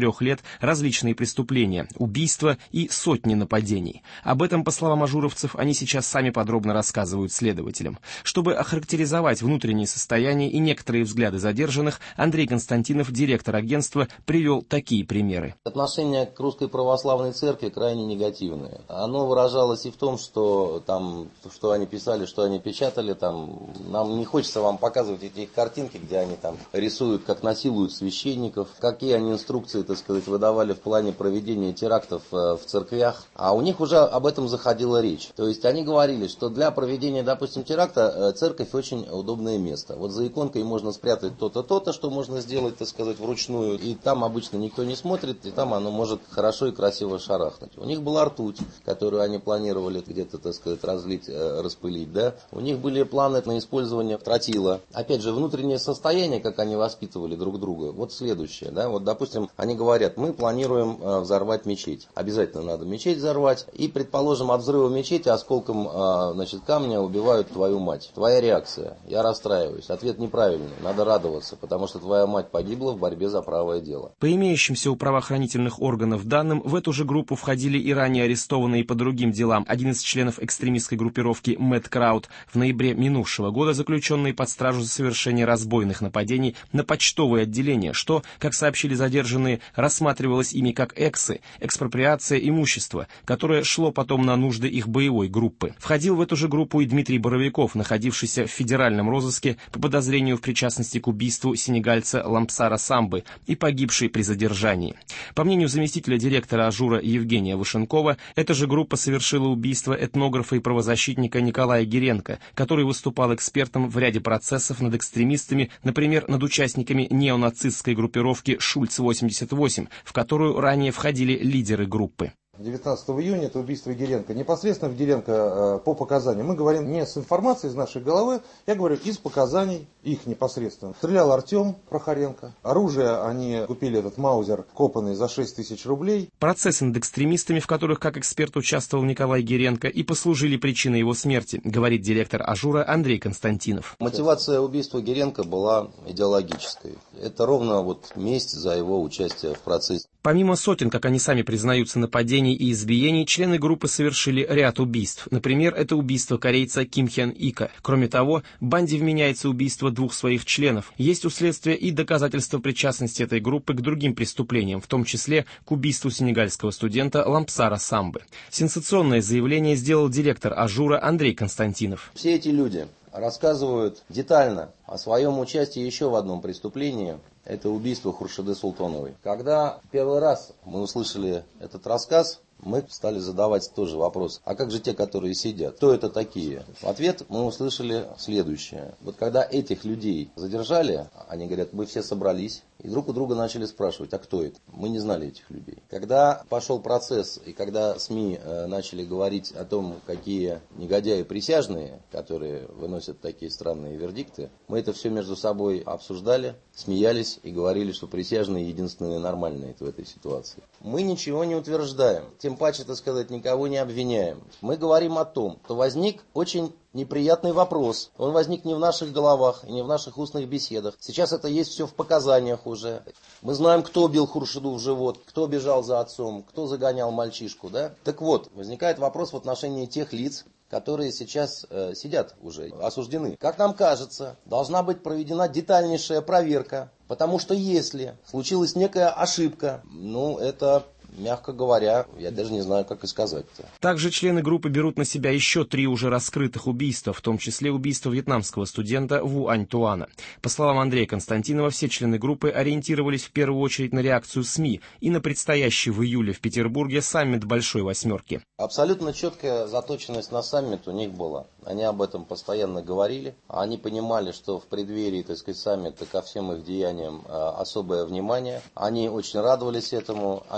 трех лет различные преступления, убийства и сотни нападений. Об этом, по словам ажуровцев, они сейчас сами подробно рассказывают следователям. Чтобы охарактеризовать внутреннее состояние и некоторые взгляды задержанных, Андрей Константинов, директор агентства, привел такие примеры. Отношение к Русской Православной Церкви крайне негативное. Оно выражалось и в том, что там, что они писали, что они печатали, там, нам не хочется вам показывать эти их картинки, где они там рисуют, как насилуют священников, какие они инструкции, так сказать, выдавали в плане проведения терактов в церквях. А у них уже об этом заходила речь. То есть они говорили, что для проведения, допустим, теракта церковь очень удобное место. Вот за иконкой можно спрятать то-то, то-то, что можно сделать, так сказать, вручную, и там обычно никто не смотрит, и там оно может хорошо и красиво шарахнуть. У них была ртуть, которую они планировали где-то, так сказать, разлить, распылить, да. У них были планы на использование тротила. Опять же, внутреннее состояние, как они воспитывали друг друга, вот следующее, да. Вот, допустим, они говорят, мы планируем взорвать мечеть. Обязательно надо мечеть взорвать, и, предположим, от взрыва мечети осколком, значит, камня убивают твою мать. Твоя реакция. Я расстраиваюсь. Ответ неправильный. Надо радоваться, потому что твоя мать погибла в борьбе за правое дело. По имеющимся у правоохранительных органов данным, в эту же группу входили и ранее арестованные по другим делам один из членов экстремистской группировки Мэтт Крауд, в ноябре минувшего года заключенный под стражу за совершение разбойных нападений на почтовые отделения, что, как сообщили задержанные, рассматривалось ими как эксы, экспроприация имущества, которое шло потом на нужды их боевой группы. Входил в эту же группу и Дмитрий Боровиков, находившийся в федеральном розыске по подозрению в причастности к убийству сенегальца Лампсара Самбы и погибший при задержании. По мнению заместителя директора Ажура Евгения Вышенкова, эта же группа совершила убийство этнографа и правозащитника Николая Гиренко, который выступал экспертом в ряде процессов над экстремистами, например, над участниками неонацистской группировки «Шульц восемьдесят восемь», в которую ранее входили лидеры группы. девятнадцатого июня это убийство Гиренко. Непосредственно в Гиренко э, по показаниям. Мы говорим не с информацией из нашей головы, я говорю из показаний их непосредственно. Стрелял Артем Прохоренко. Оружие они купили, этот маузер, копанный за шесть тысяч рублей. Процессы над экстремистами, в которых как эксперт участвовал Николай Гиренко, и послужили причиной его смерти, говорит директор Ажура Андрей Константинов. Мотивация убийства Гиренко была идеологической. Это ровно вот месть за его участие в процессе. Помимо сотен, как они сами признаются, нападений и избиений, члены группы совершили ряд убийств. Например, это убийство корейца Ким Хен Ика. Кроме того, банде вменяется убийство двух своих членов. Есть у следствия и доказательства причастности этой группы к другим преступлениям, в том числе к убийству сенегальского студента Лампсара Самбы. Сенсационное заявление сделал директор Ажура Андрей Константинов. Все эти люди рассказывают детально о своем участии еще в одном преступлении. Это убийство Хуршиды Султоновой. Когда первый раз мы услышали этот рассказ, мы стали задавать тоже вопрос, а как же те, которые сидят? Кто это такие? В ответ мы услышали следующее. Вот когда этих людей задержали, они говорят, мы все собрались, и друг у друга начали спрашивать, а кто это? Мы не знали этих людей. Когда пошел процесс, и когда СМИ э, начали говорить о том, какие негодяи присяжные, которые выносят такие странные вердикты, мы это все между собой обсуждали, смеялись и говорили, что присяжные единственные нормальные в этой ситуации. Мы ничего не утверждаем, тем паче, так сказать, никого не обвиняем. Мы говорим о том, что возник очень неприятный вопрос. Он возник не в наших головах и не в наших устных беседах. Сейчас это есть все в показаниях уже. Мы знаем, кто бил Хуршиду в живот, кто бежал за отцом, кто загонял мальчишку. Да? Так вот, возникает вопрос в отношении тех лиц, которые сейчас э, сидят уже, осуждены. Как нам кажется, должна быть проведена детальнейшая проверка, потому что если случилась некая ошибка, ну это... Мягко говоря, я даже не знаю, как и сказать-то. Также члены группы берут на себя еще три уже раскрытых убийства, в том числе убийство вьетнамского студента Ву Ань Туана. По словам Андрея Константинова, все члены группы ориентировались в первую очередь на реакцию СМИ и на предстоящий в июле в Петербурге саммит Большой Восьмерки. Абсолютно четкая заточенность на саммит у них была. Они об этом постоянно говорили. Они понимали, что в преддверии, так сказать, саммита ко всем их деяниям особое внимание. Они очень радовались этому. Они обсуждали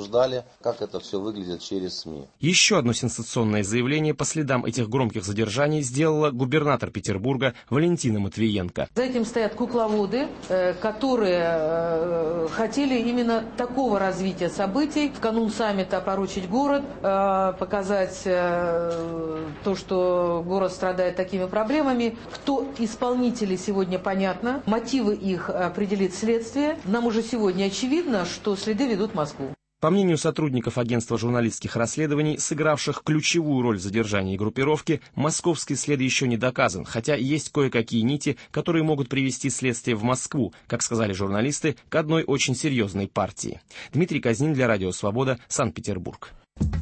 обсуждали, как это все выглядит через СМИ. Еще одно сенсационное заявление по следам этих громких задержаний сделала губернатор Петербурга Валентина Матвиенко. За этим стоят кукловоды, которые хотели именно такого развития событий. В канун саммита опорочить город, показать то, что город страдает такими проблемами. Кто исполнители сегодня понятно, мотивы их определит следствие. Нам уже сегодня очевидно, что следы ведут в Москву. По мнению сотрудников агентства журналистских расследований, сыгравших ключевую роль в задержании группировки, московский след еще не доказан, хотя есть кое-какие нити, которые могут привести следствие в Москву, как сказали журналисты, к одной очень серьезной партии. Дмитрий Казнин для Радио Свобода, Санкт-Петербург.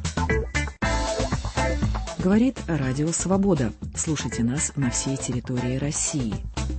Говорит Радио Свобода. Слушайте нас на всей территории России.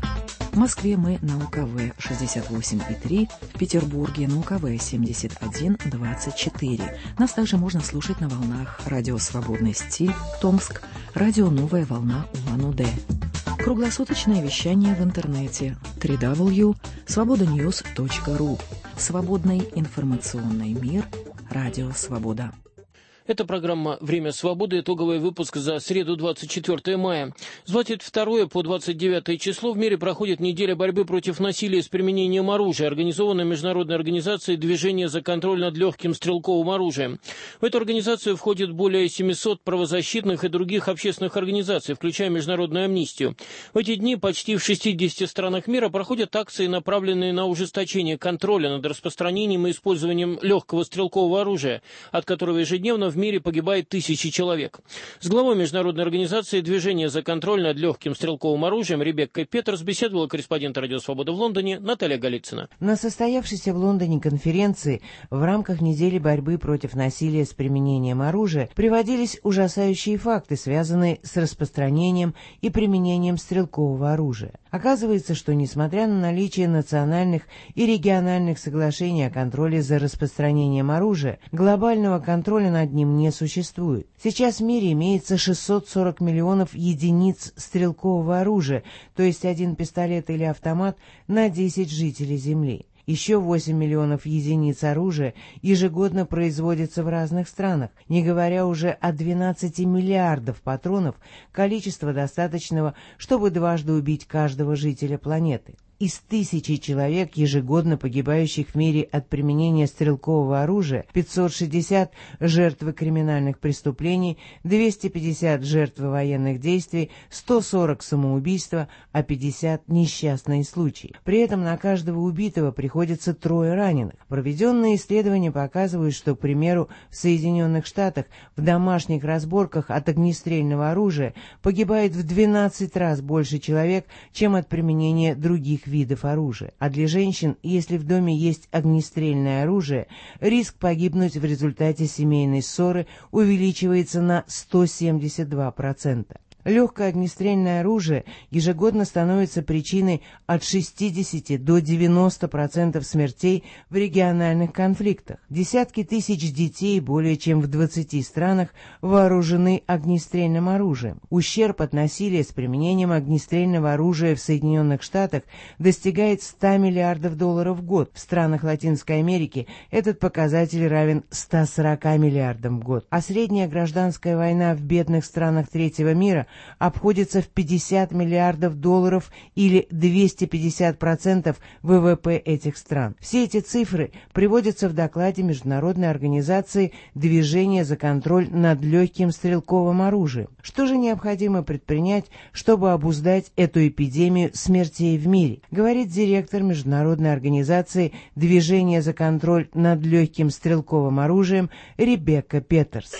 В Москве мы на У К В шестьдесят восемь и три, в Петербурге на У К В семьдесят один двадцать четыре. Нас также можно слушать на волнах Радио Свободный стиль, Томск, Радио Новая волна Улан-Удэ. Круглосуточное вещание в интернете дабл ю дабл ю дабл ю точка свобода ньюс точка ру. Свободный информационный мир. Радио Свобода. Это программа «Время свободы», итоговый выпуск за среду, двадцать четвёртое мая. С двадцать второго по двадцать девятое число в мире проходит неделя борьбы против насилия с применением оружия, организованная международной организацией «Движение за контроль над легким стрелковым оружием». В эту организацию входит более семисот правозащитных и других общественных организаций, включая Международную амнистию. В эти дни почти в шестидесяти странах мира проходят акции, направленные на ужесточение контроля над распространением и использованием легкого стрелкового оружия, от которого ежедневно в мире погибает тысячи человек. С главой международной организации «Движение за контроль над легким стрелковым оружием» Ребеккой Петерс беседовала корреспондент Радио Свобода в Лондоне Наталья Голицына. На состоявшейся в Лондоне конференции в рамках недели борьбы против насилия с применением оружия приводились ужасающие факты, связанные с распространением и применением стрелкового оружия. Оказывается, что несмотря на наличие национальных и региональных соглашений о контроле за распространением оружия, глобального контроля над ним не существует. Сейчас в мире имеется шестьсот сорок миллионов единиц стрелкового оружия, то есть один пистолет или автомат на десять жителей Земли. Еще восемь миллионов единиц оружия ежегодно производится в разных странах, не говоря уже о двенадцати миллиардов патронов, количества достаточного, чтобы дважды убить каждого жителя планеты. Из тысячи человек, ежегодно погибающих в мире от применения стрелкового оружия, пятьсот шестьдесят жертвы криминальных преступлений, двести пятьдесят жертвы военных действий, сто сорок самоубийства, а пятьдесят несчастные случаи. При этом на каждого убитого приходится трое раненых. Проведенные исследования показывают, что, к примеру, в Соединенных Штатах в домашних разборках от огнестрельного оружия погибает в двенадцать раз больше человек, чем от применения других видов оружия. А для женщин, если в доме есть огнестрельное оружие, риск погибнуть в результате семейной ссоры увеличивается на сто семьдесят два процента. Легкое огнестрельное оружие ежегодно становится причиной от шестидесяти до девяноста процентов смертей в региональных конфликтах. Десятки тысяч детей более чем в двадцати странах вооружены огнестрельным оружием. Ущерб от насилия с применением огнестрельного оружия в Соединенных Штатах достигает ста миллиардов долларов в год. В странах Латинской Америки этот показатель равен ста сорока миллиардам в год. А средняя гражданская война в бедных странах третьего мира обходится в пятьдесят миллиардов долларов или двести пятьдесят процентов вэ вэ пэ этих стран. Все эти цифры приводятся в докладе Международной организации «Движение за контроль над легким стрелковым оружием». Что же необходимо предпринять, чтобы обуздать эту эпидемию смертей в мире, говорит директор Международной организации «Движение за контроль над легким стрелковым оружием» Ребекка Петерс.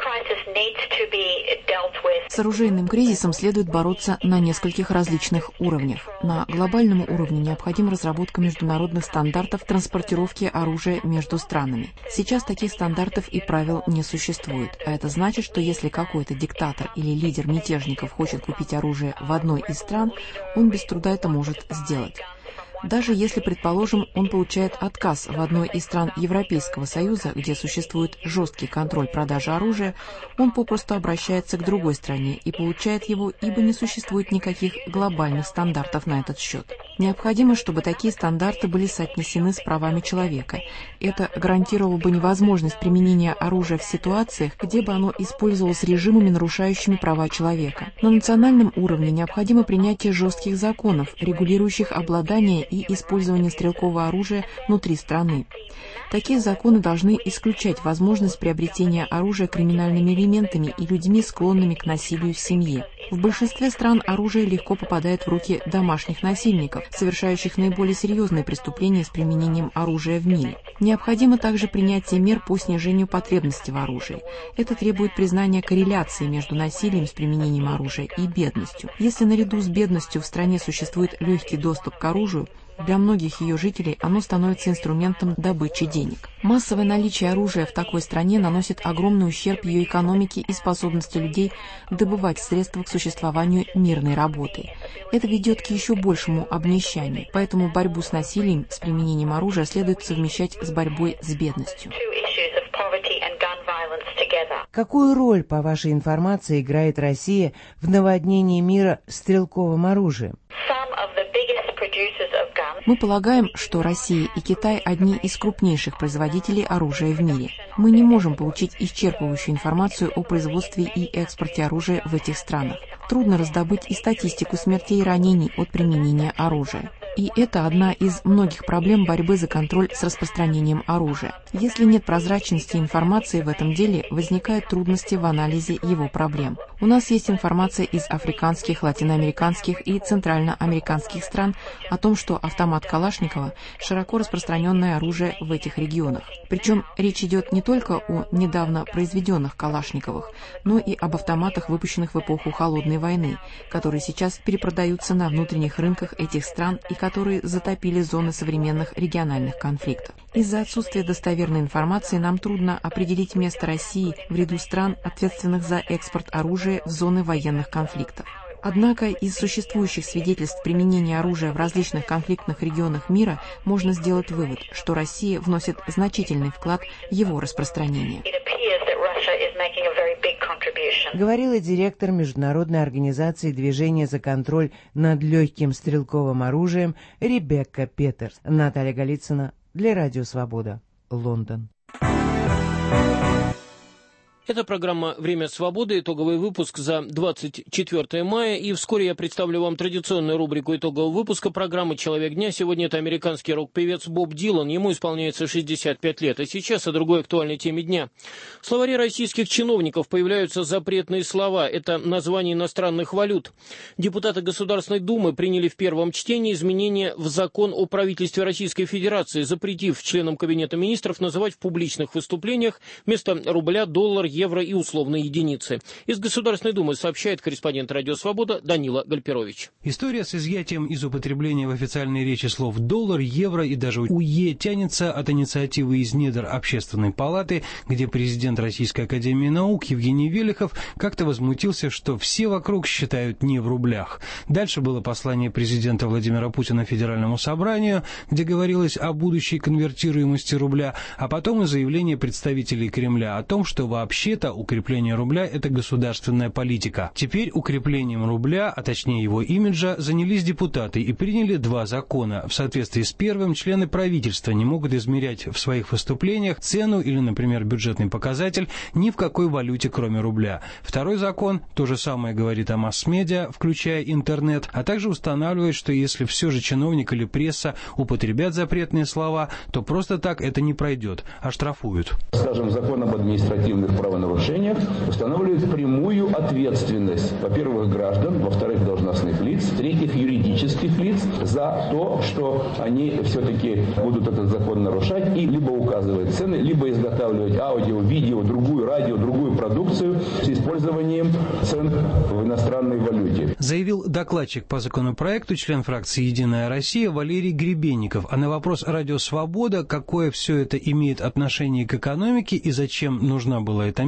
С оружейным кризисом следует бороться на нескольких различных уровнях. На глобальном уровне необходима разработка международных стандартов транспортировки оружия между странами. Сейчас таких стандартов и правил не существует, а это значит, что если какой-то диктатор или лидер мятежников хочет купить оружие в одной из стран, он без труда это может сделать. Даже если, предположим, он получает отказ в одной из стран Европейского Союза, где существует жесткий контроль продажи оружия, он попросту обращается к другой стране и получает его, ибо не существует никаких глобальных стандартов на этот счет. Необходимо, чтобы такие стандарты были соотнесены с правами человека. Это гарантировало бы невозможность применения оружия в ситуациях, где бы оно использовалось режимами, нарушающими права человека. На национальном уровне необходимо принятие жестких законов, регулирующих обладание и использование стрелкового оружия внутри страны. Такие законы должны исключать возможность приобретения оружия криминальными элементами и людьми, склонными к насилию в семье. В большинстве стран оружие легко попадает в руки домашних насильников, совершающих наиболее серьезные преступления с применением оружия в мире. Необходимо также принятие мер по снижению потребности в оружии. Это требует признания корреляции между насилием с применением оружия и бедностью. Если наряду с бедностью в стране существует легкий доступ к оружию, для многих ее жителей оно становится инструментом добычи денег. Массовое наличие оружия в такой стране наносит огромный ущерб ее экономике и способности людей добывать средства к существованию мирной работой. Это ведет к еще большему обнищанию, поэтому борьбу с насилием с применением оружия следует совмещать с борьбой с бедностью. Какую роль, по вашей информации, играет Россия в наводнении мира стрелковым оружием? Мы полагаем, что Россия и Китай – одни из крупнейших производителей оружия в мире. Мы не можем получить исчерпывающую информацию о производстве и экспорте оружия в этих странах. Трудно раздобыть и статистику смертей и ранений от применения оружия. И это одна из многих проблем борьбы за контроль с распространением оружия. Если нет прозрачности информации в этом деле, возникают трудности в анализе его проблем. У нас есть информация из африканских, латиноамериканских и центральноамериканских стран о том, что автомат Калашникова – широко распространенное оружие в этих регионах. Причем речь идет не только о недавно произведенных Калашниковых, но и об автоматах, выпущенных в эпоху Холодной войны, которые сейчас перепродаются на внутренних рынках этих стран и которые затопили зоны современных региональных конфликтов. Из-за отсутствия достоверной информации нам трудно определить место России в ряду стран, ответственных за экспорт оружия в зоны военных конфликтов. Однако из существующих свидетельств применения оружия в различных конфликтных регионах мира можно сделать вывод, что Россия вносит значительный вклад в его распространение. Говорила директор Международной организации движения за контроль над легким стрелковым оружием Ребекка Петерс. Наталья Голицына для Радио Свобода, Лондон. Это программа «Время свободы», итоговый выпуск за двадцать четвёртое мая. И вскоре я представлю вам традиционную рубрику итогового выпуска программы «Человек дня». Сегодня это американский рок-певец Боб Дилан. Ему исполняется шестьдесят пять лет. А сейчас о другой актуальной теме дня. В словаре российских чиновников появляются запретные слова. Это названия иностранных валют. Депутаты Государственной Думы приняли в первом чтении изменения в закон о правительстве Российской Федерации, запретив членам Кабинета министров называть в публичных выступлениях вместо рубля доллар, евро и условные единицы. Из Государственной Думы сообщает корреспондент «Радио Свобода» Данила Гальперович. История с изъятием из употребления в официальной речи слов «доллар», «евро» и даже «уе» тянется от инициативы из недр Общественной палаты, где президент Российской академии наук Евгений Велихов как-то возмутился, что все вокруг считают не в рублях. Дальше было послание президента Владимира Путина Федеральному собранию, где говорилось о будущей конвертируемости рубля, а потом и заявление представителей Кремля о том, что вообще Вообще-то укрепление рубля – это государственная политика. Теперь укреплением рубля, а точнее его имиджа, занялись депутаты и приняли два закона. В соответствии с первым, члены правительства не могут измерять в своих выступлениях цену или, например, бюджетный показатель ни в какой валюте, кроме рубля. Второй закон то же самое говорит о масс-медиа, включая интернет, а также устанавливает, что если все же чиновник или пресса употребят запретные слова, то просто так это не пройдет, а штрафуют. Скажем, закон об административных правонарушениях устанавливает прямую ответственность, во-первых, граждан, во-вторых, должностных лиц, в-третьих, юридических лиц за то, что они все-таки будут этот закон нарушать и либо указывать цены, либо изготавливать аудио, видео, другую радио, другую продукцию с использованием цен в иностранной валюте. Заявил докладчик по законопроекту, член фракции «Единая Россия» Валерий Гребенников. А на вопрос «Радио Свобода», какое все это имеет отношение к экономике и зачем нужна была эта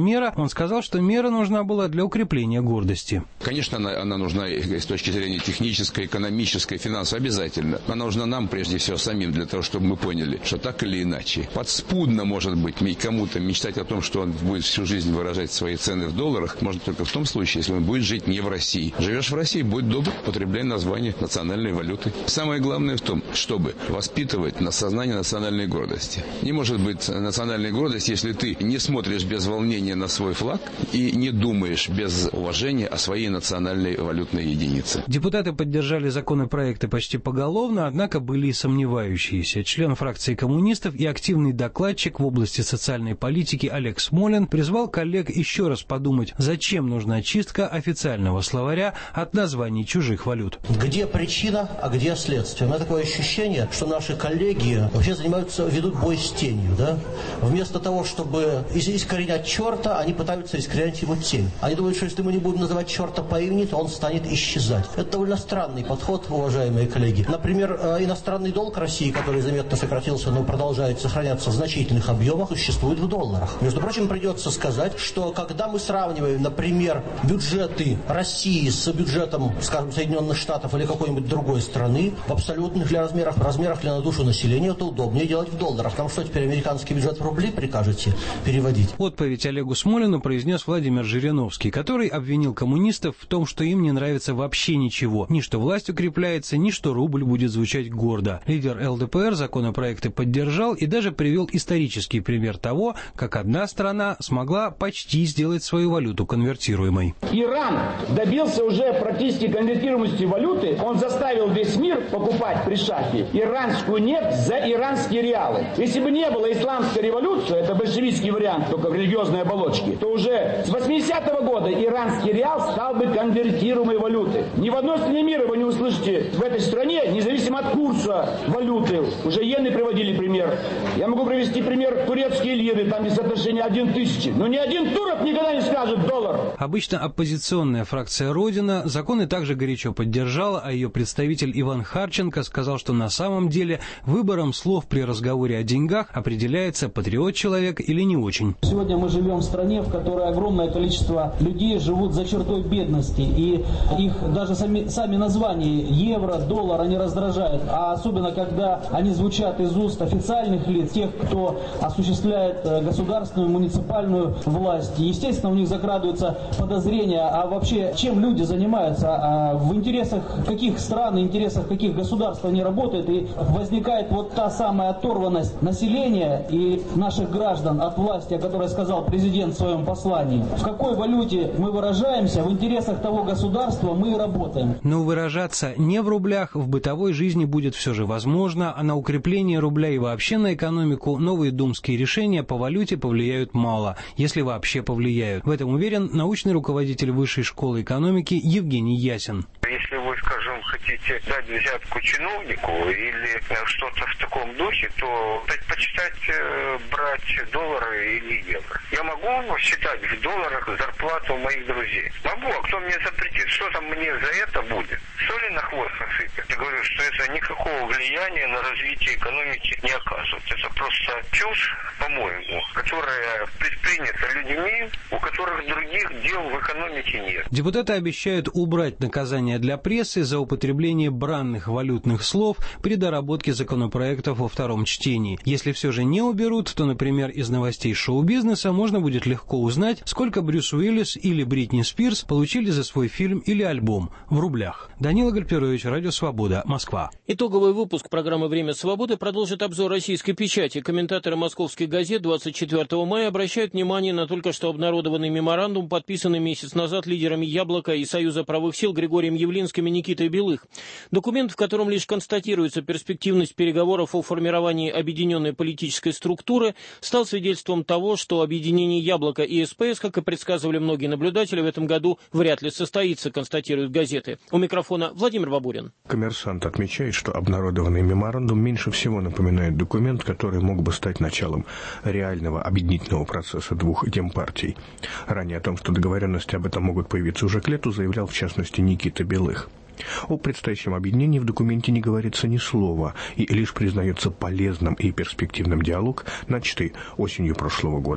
мера, он сказал, что мера нужна была для укрепления гордости. Конечно, она, она нужна с точки зрения технической, экономической, финансовой, обязательно. Она нужна нам, прежде всего, самим, для того, чтобы мы поняли, что так или иначе, подспудно, может быть, кому-то мечтать о том, что он будет всю жизнь выражать свои цены в долларах, можно только в том случае, если он будет жить не в России. Живешь в России, будь добр, употребляй название национальной валюты. Самое главное в том, чтобы воспитывать на сознание национальной гордости. Не может быть национальной гордости, если ты не смотришь без волнения на свой флаг и не думаешь без уважения о своей национальной валютной единице. Депутаты поддержали законопроекты почти поголовно, однако были и сомневающиеся. Член фракции коммунистов и активный докладчик в области социальной политики Олег Смолин призвал коллег еще раз подумать, зачем нужна очистка официального словаря от названий чужих валют. Где причина, а где следствие? У меня такое ощущение, что наши коллеги вообще занимаются, ведут бой с тенью, да? Вместо того, чтобы искоренять черта, они пытаются искоренять его тень. Они думают, что если мы не будем называть черта по имени, то он станет исчезать. Это довольно странный подход, уважаемые коллеги. Например, иностранный долг России, который заметно сократился, но продолжает сохраняться в значительных объемах, существует в долларах. Между прочим, придется сказать, что когда мы сравниваем, например, бюджеты России с бюджетом, скажем, Соединенных Штатов или какой-нибудь другой страны, в абсолютных для размерах, в размерах для на душу населения, это удобнее делать в долларах. Там что, теперь американский бюджет в рубли прикажете переводить? Отповедь Олегу Смолину произнес Владимир Жириновский, который обвинил коммунистов в том, что им не нравится вообще ничего. Ни что власть укрепляется, ни что рубль будет звучать гордо. Лидер эл дэ пэ эр законопроекты поддержал и даже привел исторический пример того, как одна страна смогла почти сделать свою валюту конвертируемой. Иран добился уже практически конвертируемости валюты. Он заставил весь мир покупать при шахе иранскую нефть за иранские реалы. Если бы не было исламской революции, это большевистский вариант, только в религиозной оболочке, то уже с восьмидесятого года иранский реал стал бы конвертируемой валютой. Ни в одной стране мира вы не услышите в этой стране, независимо от курса валюты. Уже иены приводили пример. Я могу привести пример турецкие лиры, там есть соотношение один к тысяче. Но ни один турок никогда не скажет доллар. Обычно оппозиционная фракция «Родина» законы также горячо поддержала, а ее представитель Иван Харченко сказал, что на самом деле выбором слов при разговоре о деньгах определяется, патриот человек или не очень. Сегодня мы живем в стране, в которой огромное количество людей живут за чертой бедности. И их даже сами, сами названия евро, доллар, они раздражают. А особенно, когда они звучат из уст официальных лиц, тех, кто осуществляет государственную, муниципальную власть. Естественно, у них закрадываются подозрения, а вообще чем люди занимаются, а в интересах каких стран, в интересах каких государств они работают. И возникает вот та самая оторванность населения и наших граждан от власти, о которой сказал президент в своем послании. В какой валюте мы выражаемся, в интересах того государства мы и работаем. Но выражаться не в рублях в бытовой жизни будет все же возможно, а на укрепление рубля и вообще на экономику новые думские решения по валюте повлияют мало, если вообще повлияют. В этом уверен научный руководитель Высшей школы экономики Евгений Ясин. Если вы, скажем, хотите дать взятку чиновнику или что-то в таком духе, то предпочитать брать доллары или евро. Я могу считать в долларах зарплату моих друзей? Могу, а кто мне запретит? Что там мне за это будет? Соли на хвост насыпят. Я говорю, что это никакого влияния на развитие экономики не оказывает. Это просто чушь, по-моему, которая предпринята людьми, у которых других дел в экономике нет. Депутаты обещают убрать наказание для прессы за употребление бранных валютных слов при доработке законопроектов во втором чтении. Если все же не уберут, то, например, из новостей шоу-бизнеса можно будет легко узнать, сколько Брюс Уиллис или Бритни Спирс получили за свой фильм или альбом в рублях. Данила Гальперович, Радио Свобода, Москва. Итоговый выпуск программы «Время свободы» продолжит обзор российской печати. Комментаторы московских газет двадцать четвёртого мая обращают внимание на только что обнародованный меморандум, подписанный месяц назад лидерами «Яблока» и Союза правых сил Григорием Явлинским и Никитой Белых. Документ, в котором лишь констатируется перспективность переговоров о формировании объединенной политической структуры, стал свидетельством того, что объединение «Яблоко» и эс пэ эс, как и предсказывали многие наблюдатели, в этом году вряд ли состоится, констатируют газеты. У микрофона Владимир Бабурин. «Коммерсант» отмечает, что обнародованный меморандум меньше всего напоминает документ, который мог бы стать началом реального объединительного процесса двух демпартий. Ранее о том, что договоренности об этом могут появиться уже к лету, заявлял в частности Никита Белых. О предстоящем объединении в документе не говорится ни слова, и лишь признается полезным и перспективным диалог, начатый осенью прошлого года.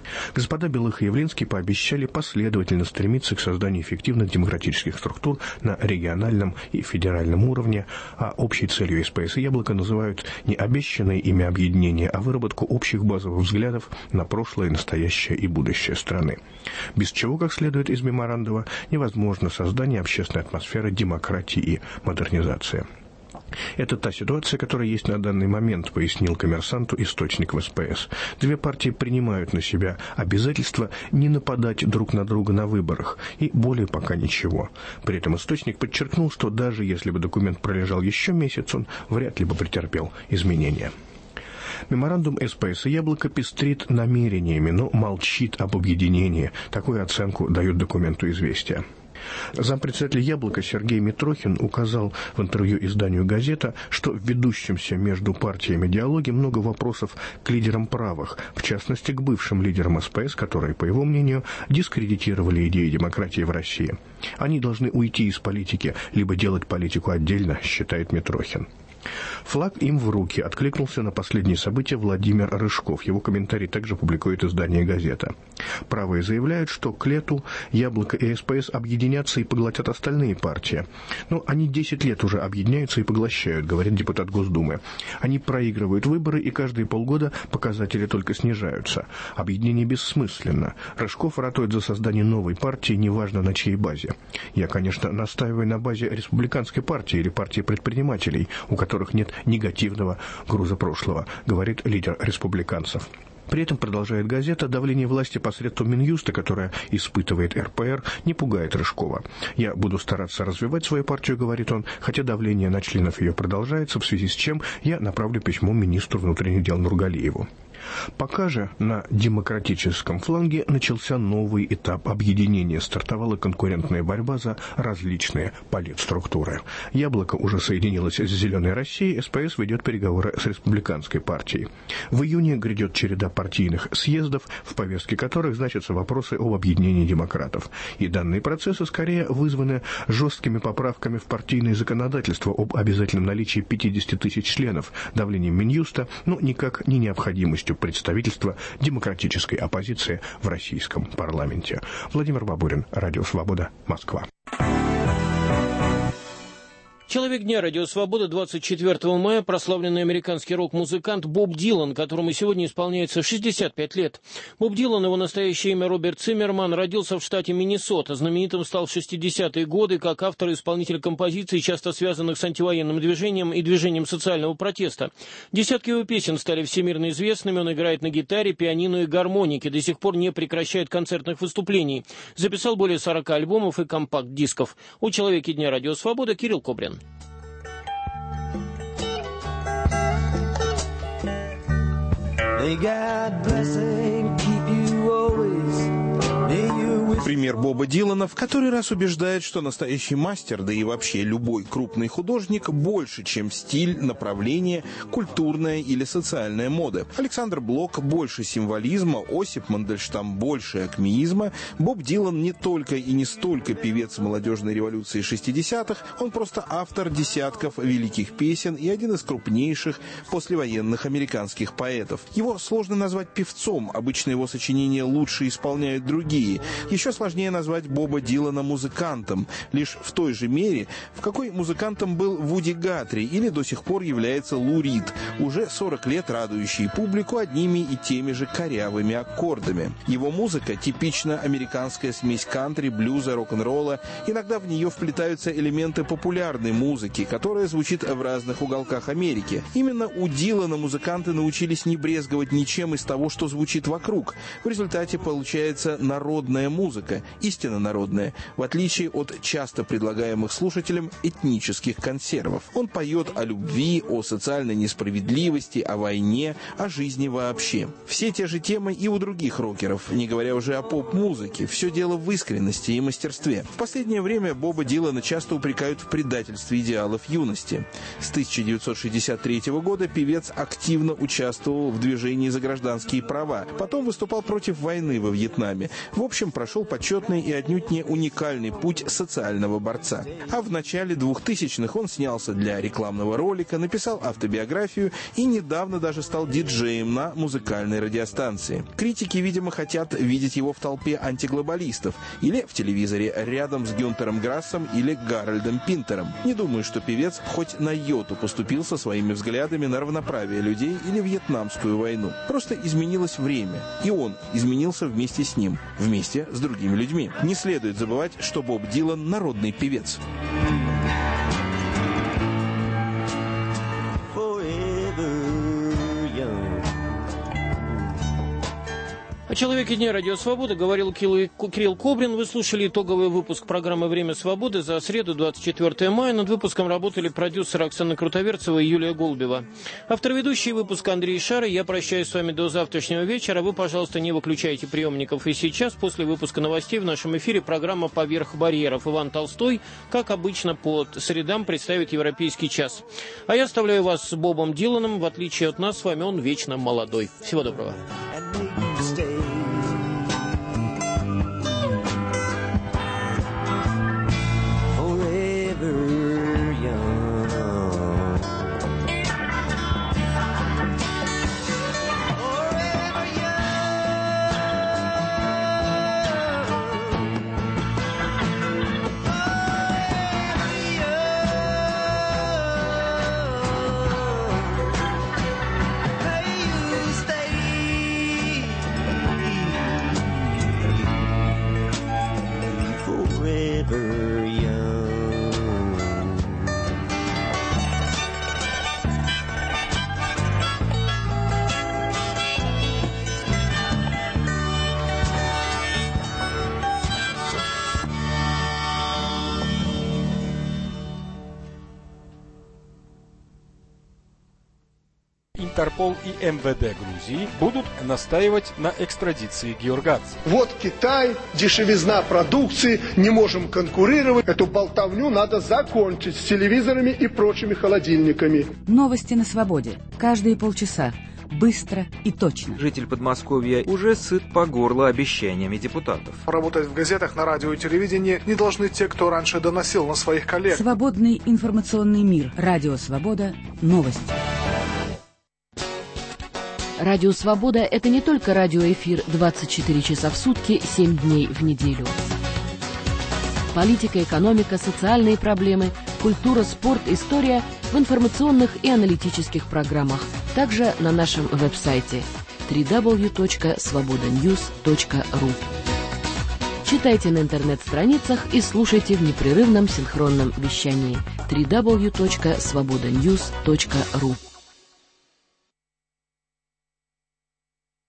Господа Белых и Явлинский пообещали последовательно стремиться к созданию эффективных демократических структур на региональном и федеральном уровне, а общей целью СПС и Яблоко называют не обещанное ими объединение, а выработку общих базовых взглядов на прошлое, настоящее и будущее страны. Без чего, как следует из меморандума, невозможно создание общественной атмосферы демократии и модернизации. Это та ситуация, которая есть на данный момент, пояснил «Коммерсанту» источник в СПС. Две партии принимают на себя обязательство не нападать друг на друга на выборах, и более пока ничего. При этом источник подчеркнул, что даже если бы документ пролежал еще месяц, он вряд ли бы претерпел изменения. Меморандум СПС и Яблоко пестрит намерениями, но молчит об объединении. Такую оценку дают документу «Известия». Зампредседатель «Яблоко» Сергей Митрохин указал в интервью изданию «Газета», что в ведущемся между партиями диалоге много вопросов к лидерам правых, в частности, к бывшим лидерам СПС, которые, по его мнению, дискредитировали идеи демократии в России. Они должны уйти из политики, либо делать политику отдельно, считает Митрохин. Флаг им в руки, откликнулся на последние события Владимир Рыжков. Его комментарий также публикует издание «Газета». Правые заявляют, что к лету «Яблоко» и СПС объединятся и поглотят остальные партии. Но они десять лет уже объединяются и поглощают, говорит депутат Госдумы. Они проигрывают выборы, и каждые полгода показатели только снижаются. Объединение бессмысленно. Рыжков ратует за создание новой партии, неважно на чьей базе. Я, конечно, настаиваю на базе республиканской партии или партии предпринимателей, у которых нет негативного груза прошлого, говорит лидер республиканцев. При этом, продолжает «Газета», давление власти посредством Минюста, которое испытывает эр пэ эр, не пугает Рыжкова. «Я буду стараться развивать свою партию», — говорит он, хотя давление на членов ее продолжается, в связи с чем я направлю письмо министру внутренних дел Нургалиеву. Пока же на демократическом фланге начался новый этап объединения. Стартовала конкурентная борьба за различные политструктуры. «Яблоко» уже соединилось с «Зеленой Россией», СПС ведет переговоры с республиканской партией. В июне грядет череда партийных съездов, в повестке которых значатся вопросы об объединении демократов. И данные процессы скорее вызваны жесткими поправками в партийное законодательство об обязательном наличии пятидесяти тысяч членов, давлением Минюста, но никак не необходимостью представительства демократической оппозиции в российском парламенте. Владимир Бабурин, Радио Свобода, Москва. Человек дня «Радио Свобода» двадцать четвёртого мая прославленный американский рок-музыкант Боб Дилан, которому сегодня исполняется шестьдесят пять лет. Боб Дилан, его настоящее имя Роберт Циммерман, родился в штате Миннесота. Знаменитым стал в шестидесятые годы как автор и исполнитель композиций, часто связанных с антивоенным движением и движением социального протеста. Десятки его песен стали всемирно известными. Он играет на гитаре, пианино и гармонике. До сих пор не прекращает концертных выступлений. Записал более сорока альбомов и компакт-дисков. У «Человека дня» «Радио Свобода» Кирилл Кобрин. May God bless and keep you always. May you Пример Боба Дилана в который раз убеждает, что настоящий мастер, да и вообще любой крупный художник, больше, чем стиль, направление, культурная или социальная мода. Александр Блок больше символизма, Осип Мандельштам больше акмеизма. Боб Дилан не только и не столько певец молодежной революции шестидесятых, он просто автор десятков великих песен и один из крупнейших послевоенных американских поэтов. Его сложно назвать певцом, обычно его сочинения лучше исполняют другие. Еще сложнее назвать Боба Дилана музыкантом, лишь в той же мере, в какой музыкантом был Вуди Гатри или до сих пор является Лу Рид, уже сорок лет радующий публику одними и теми же корявыми аккордами. Его музыка – типично американская смесь кантри, блюза, рок-н-ролла. Иногда в нее вплетаются элементы популярной музыки, которая звучит в разных уголках Америки. Именно у Дилана музыканты научились не брезговать ничем из того, что звучит вокруг. В результате получается народная музыка, истинно народная, в отличие от часто предлагаемых слушателям этнических консервов. Он поет о любви, о социальной несправедливости, о войне, о жизни вообще. Все те же темы и у других рокеров, не говоря уже о поп-музыке. Все дело в искренности и мастерстве. В последнее время Боба Дилана часто упрекают в предательстве идеалов юности. С тысяча девятьсот шестьдесят третьего года певец активно участвовал в движении за гражданские права. Потом выступал против войны во Вьетнаме. В общем, прошел почти почетный и отнюдь не уникальный путь социального борца. А в начале двухтысячных он снялся для рекламного ролика, написал автобиографию и недавно даже стал диджеем на музыкальной радиостанции. Критики, видимо, хотят видеть его в толпе антиглобалистов или в телевизоре рядом с Гюнтером Грассом или Гарольдом Пинтером. Не думаю, что певец хоть на йоту поступился своими взглядами на равноправие людей или Вьетнамскую войну. Просто изменилось время, и он изменился вместе с ним, вместе с другими людьми. Не следует забывать, что Боб Дилан – народный певец. О «Человеке дня» Радио Свобода говорил Кирилл Кобрин. Вы слушали итоговый выпуск программы «Время свободы» за среду, двадцать четвёртое мая. Над выпуском работали продюсеры Оксана Крутоверцева и Юлия Голубева. Автор ведущий выпуска Андрей Шара. Я прощаюсь с вами до завтрашнего вечера. Вы, пожалуйста, не выключайте приемников. И сейчас, после выпуска новостей, в нашем эфире программа «Поверх барьеров». Иван Толстой, как обычно, по средам представит «Европейский час». А я оставляю вас с Бобом Диланом. В отличие от нас, с вами он вечно молодой. Всего доброго. Интерпол и эм вэ дэ Грузии будут настаивать на экстрадиции георгадзе. Вот Китай, дешевизна продукции, не можем конкурировать. Эту болтовню надо закончить с телевизорами и прочими холодильниками. Новости на свободе. Каждые полчаса. Быстро и точно. Житель Подмосковья уже сыт по горло обещаниями депутатов. Работать в газетах, на радио и телевидении не должны те, кто раньше доносил на своих коллег. Свободный информационный мир. Радио Свобода. Новости. Радио «Свобода» — это не только радиоэфир двадцать четыре часа в сутки, семь дней в неделю. Политика, экономика, социальные проблемы, культура, спорт, история в информационных и аналитических программах. Также на нашем веб-сайте дабл ю дабл ю дабл ю точка свобода ньюс точка ру. Читайте на интернет-страницах и слушайте в непрерывном синхронном вещании дабл ю дабл ю дабл ю точка свобода ньюс точка ру.